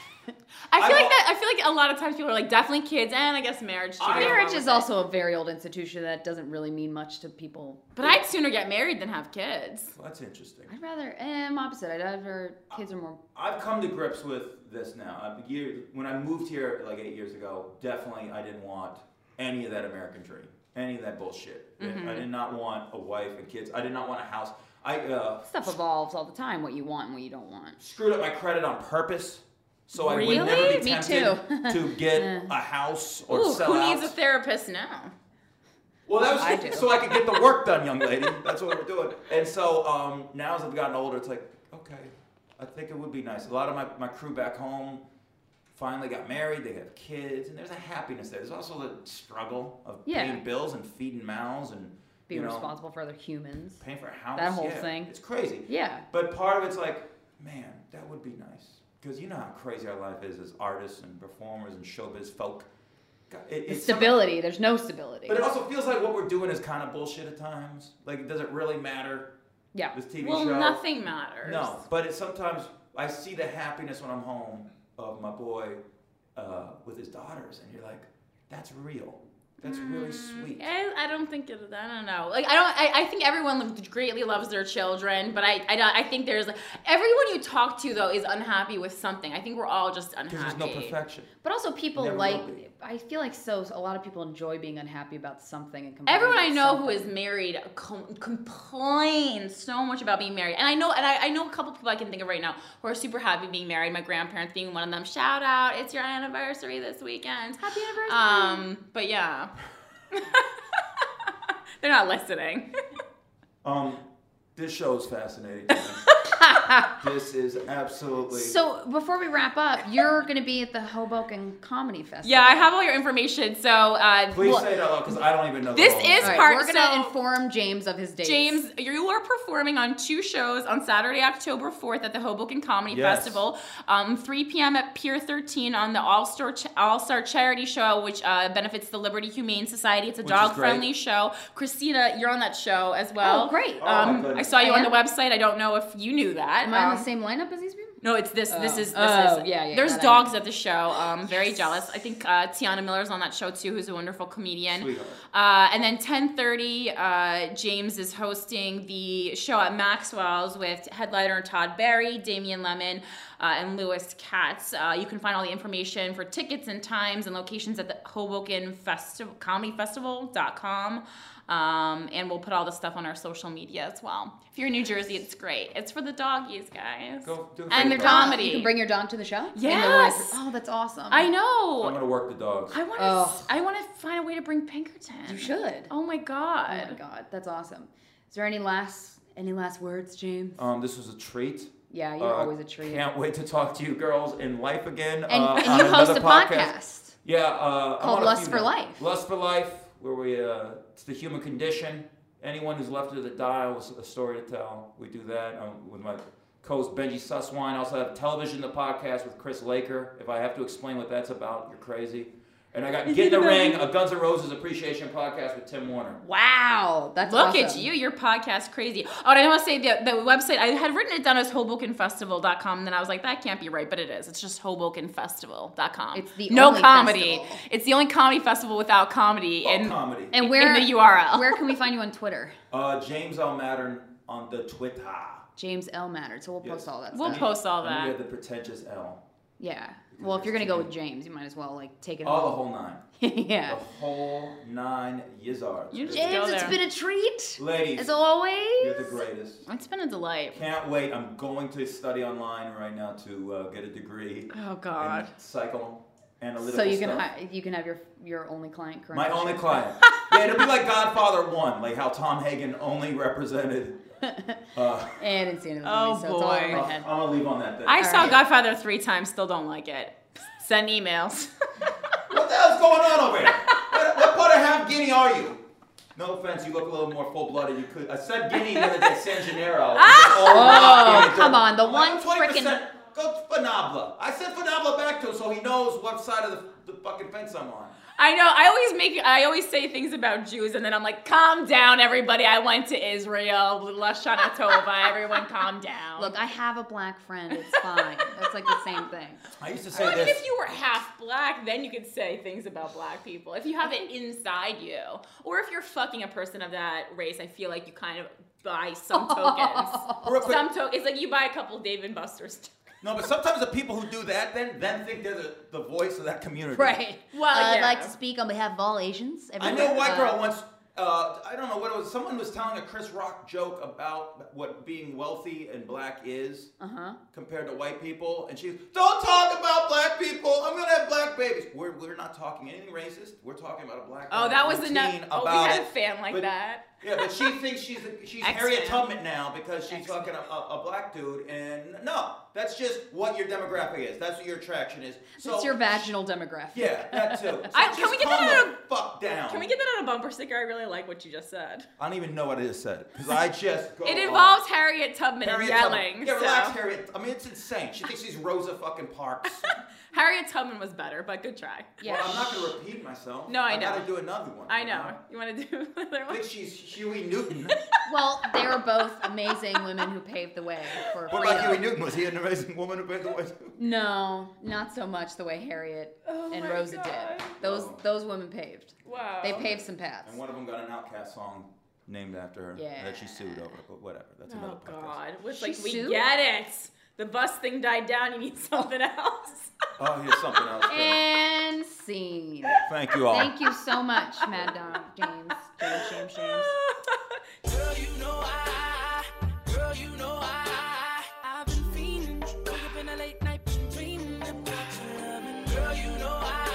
A: I feel
D: I
A: like
D: wa-
A: that. I feel like a lot of times people are like, definitely kids, and I guess marriage. Too.
D: I-
B: Marriage
A: But
B: is also a very old institution that doesn't really mean much to people.
A: I'd sooner get married than have kids.
D: Well, that's interesting.
B: I'd rather, eh, I'm opposite. I'd rather kids are more.
D: I've come to grips with this now. I've, year, when I moved here like eight years ago, definitely I didn't want any of that American dream, any of that bullshit.
A: Mhm.
D: I did not want a wife and kids. I did not want a house. I uh,
B: Stuff evolves all the time. What you want and what you don't want.
D: screwed up my credit on purpose, so I
A: Really?
D: would never be
B: Me
D: tempted
B: too.
D: to get
B: Yeah.
D: a house or
A: Ooh,
D: sell
A: who
D: out.
A: needs a therapist now?
D: Well, that was
B: I do.
D: so I could get the work done, young lady. That's what we're doing. And so um, now as I've gotten older, it's like, okay, I think it would be nice. A lot of my, my crew back home finally got married. They have kids, and there's a happiness there. There's also the struggle of
B: Yeah.
D: paying bills and feeding mouths and
B: Being
D: you know,
B: responsible for other humans.
D: paying for a house.
B: That whole
D: Yeah,
B: thing.
D: It's crazy.
B: Yeah.
D: But part of it's like, man, that would be nice. Because you know how crazy our life is as artists and performers and showbiz folk. God, It,
B: The
D: it's
B: stability. There's no stability.
D: But it also feels like what we're doing is kind of bullshit at times. Like, does it really matter?
B: Yeah.
D: This T V
A: Well,
D: show?
A: nothing matters.
D: No, but it sometimes I see the happiness when I'm home of my boy uh, with his daughters, and you're like, that's real. That's really sweet.
A: I, I don't think it. I don't know. Like I don't. I, I think everyone greatly loves their children, but I I, don't, I think there's everyone you talk to though is unhappy with something. I think we're all just unhappy.
D: Because there's no perfection.
B: But also people
D: Never will
B: like,
D: be.
B: I feel like so, a lot of people enjoy being unhappy about something and complaining
A: Everyone I
B: about
A: know who is
B: something.
A: married com- complains so much about being married, and I know, and I, I know a couple people I can think of right now who are super happy being married. My grandparents being one of them. Shout out! It's your anniversary this weekend.
B: Happy anniversary.
A: Um, but yeah, they're not listening.
D: Um, this show is fascinating to me. This is absolutely.
B: So before we wrap up, you're going to be at the Hoboken Comedy Festival.
A: Yeah, I have all your information. So uh,
D: Please
A: well,
D: say it out loud because I don't even know. the
A: This
D: whole-
A: is
B: All right,
A: part-
B: we're going to
A: so-
B: inform James of his dates.
A: James, you are performing on two shows on Saturday, October fourth at the Hoboken Comedy
D: Yes.
A: Festival. Um, three p.m. at Pier thirteen on the All-Star Ch- All-Star Charity Show, which uh, benefits the Liberty Humane Society. It's a
D: Which is
A: dog-friendly
D: great.
A: show. Christina, you're on that show as well.
B: Oh, great.
D: Oh, my
A: Um, I
D: goodness.
A: saw you
B: I
A: on the
B: am?
A: website. I don't know if you knew that.
B: Am I in
A: Um,
B: the same lineup as these people?
A: No, it's this. This
B: Oh.
A: is. This
B: Oh,
A: is.
B: yeah, yeah,
A: There's
B: that I
A: dogs
B: know.
A: at the show. Um, very jealous. I think uh, Tiana Miller's on that show too, who's a wonderful comedian.
D: Sweetheart.
A: Uh, and then ten thirty, uh, James is hosting the show at Maxwell's with headliner Todd Barry, Damian Lemon, uh, and Lewis Katz. Uh, you can find all the information for tickets and times and locations at the Hoboken Festival Comedy Festival dot com. Um, and we'll put all the stuff on our social media as well. If you're in New Jersey, it's great. It's for the doggies, guys.
D: Go do it for
A: And
D: your
A: the
D: dog.
A: comedy.
B: You can bring your dog to the show? And
A: Yes.
B: the winter- Oh, that's awesome.
A: I
D: I'm
A: know.
D: gonna work the dogs.
A: I want to.
B: Oh.
A: I want to find a way to bring Pinkerton.
B: You should.
A: Oh my god.
B: Oh my God, that's awesome. Is there any last any last words, James?
D: Um, this was a treat.
B: Yeah, you're
D: Uh,
B: always a treat.
D: Can't wait to talk to you girls in life again.
B: And,
D: uh,
B: and
D: on
B: you host
D: another
B: a podcast.
D: Yeah, uh, I'm
B: Called
D: on a
B: Lust
D: few
B: for
D: now.
B: Life.
D: Lust for Life, where we uh, it's the human condition. Anyone who's left to the dial with a story to tell. We do that um, with my co-host Benji Susswine. I also have Television the Podcast with Chris Laker. If I have to explain what that's about, you're crazy. And I got Get in the Ring, a Guns N' Roses appreciation podcast with Tim Warner.
B: Wow, that's
A: Look
B: awesome.
A: at you, your podcast crazy. Oh, and I want to say the, the website, I had written it down as Hoboken Festival dot com, and then I was like, that can't be right, but it is. It's just Hoboken Festival dot com.
B: It's the
A: no
B: only
A: comedy.
B: festival.
A: It's the only comedy festival without comedy
D: Oh,
A: in,
D: comedy.
B: And where
A: in the U R L.
B: Where can we find you on Twitter?
D: Uh, James L. Mattern on the Twitter.
B: James L. Matter. So we'll
D: Yes.
B: post all that
A: We'll
B: stuff.
A: post all
D: And we
A: that.
D: have the pretentious L.
B: Yeah. Well, if you're gonna go with James, you might as well like take it
D: Oh, the
B: home.
D: whole nine.
B: yeah.
D: The whole nine yizzards.
A: You just
D: baby.
A: go
B: James, it's
A: there.
B: been a treat.
D: Ladies,
B: As always.
D: you're the greatest.
A: It's been a delight.
D: Can't wait. I'm going to study online right now to uh, get a degree
A: Oh,
D: in
A: God.
D: psychoanalytical
B: So you can
D: stuff.
B: hi- you can have your your only client currently.
D: My only client. Yeah, it'll be like Godfather one, like how Tom Hagen only represented. Uh,
B: I didn't see it in the
A: Oh,
B: movie, so it's all in
A: boy.
B: my
D: I'm
B: head.
D: gonna leave on that. Then.
A: I
B: All
A: saw
B: right.
A: Godfather three times, still don't like it. Send emails.
D: What the hell's going on over here? What, what part of half Guinea are you? No offense, you look a little more full-blooded. You could. I said Guinea the other day, San Gennaro.
B: Oh, come on, the one
D: twenty
B: frickin'
D: percent. Go to Fanabla. I said Fanabla back to him so he knows what side of the, the fucking fence I'm on.
A: I know. I always make. I always say things about Jews, and then I'm like, "Calm down, everybody. I went to Israel. Lashana Tova. Everyone, calm down."
B: Look, I have a black friend. It's fine. That's like the same thing.
D: I used to say
A: I mean,
D: this.
A: if you were half black, then you could say things about black people. If you have it inside you, or if you're fucking a person of that race, I feel like you kind of buy some tokens.
D: Real quick-
A: Some to- It's like you buy a couple Dave and Buster's.
D: No, but sometimes the people who do that then then think they're the, the voice of that community.
B: Right.
A: Well,
B: Uh, I'd
A: yeah.
B: like to speak on behalf of all Asians.
D: I
B: everywhere.
D: knew a white
B: Uh,
D: girl once. Uh, I don't know what it was. Someone was telling a Chris Rock joke about what being wealthy and black is
B: Uh-huh.
D: compared to white people, and she's, don't talk about black people. I'm gonna have black babies. We're we're not talking anything racist. We're talking about a black.
A: Oh,
D: guy
A: that was
D: routine
A: enough. Oh, we
D: about
A: had a
D: it.
A: fan like
D: But-
A: that.
D: Yeah, but she thinks she's a, she's
A: X-fan.
D: Harriet Tubman now because she's
A: X-fan.
D: fucking a, a, a black dude, and no, that's just what your demographic is. That's what your attraction is. So
B: It's your vaginal demographic.
D: Yeah, that too. So
A: I- can
D: just
A: we get
D: calm
A: that
D: the
A: on
D: fuck down?
A: Can we get that on a bumper sticker? I really like what you just said.
D: I don't even know what I just said because I just go.
A: It
D: off.
A: involves Harriet Tubman
D: Harriet
A: and
D: Tubman.
A: yelling.
D: Yeah,
A: so.
D: relax, Harriet. I mean, it's insane. She thinks she's Rosa fucking Parks.
A: Harriet Tubman was better, but good try.
B: Yeah.
D: Well, I'm not gonna repeat myself.
A: No, I know.
D: gotta do another one.
A: I know. You want to do another
D: I
A: one?
D: think she's Huey Newton.
B: Well, they were both amazing women who paved the way for
D: What about Huey
B: freedom.
D: Newton? Was he an amazing woman who paved the way too?
B: No, not so much the way Harriet
A: Oh
B: and
A: my
B: Rosa
A: God.
B: did. Those
D: Oh.
B: those women paved.
A: Wow.
B: They paved some paths.
D: And one of them got an Outcast song named after her
B: Yeah.
D: that she sued over, but whatever. That's another
A: Oh
D: podcast.
A: God. It's
B: She
A: like we
B: sued?
A: get it. The bus thing died down. You need something else.
D: Oh, here's something else. too.
B: And scene.
D: Thank you all.
B: Thank you so much, Mad Dog James. James, James, James.
C: Girl, you know I, girl, you know I, I've been fiending. Wake up in the late night, dreaming about your loving. Girl, you know I.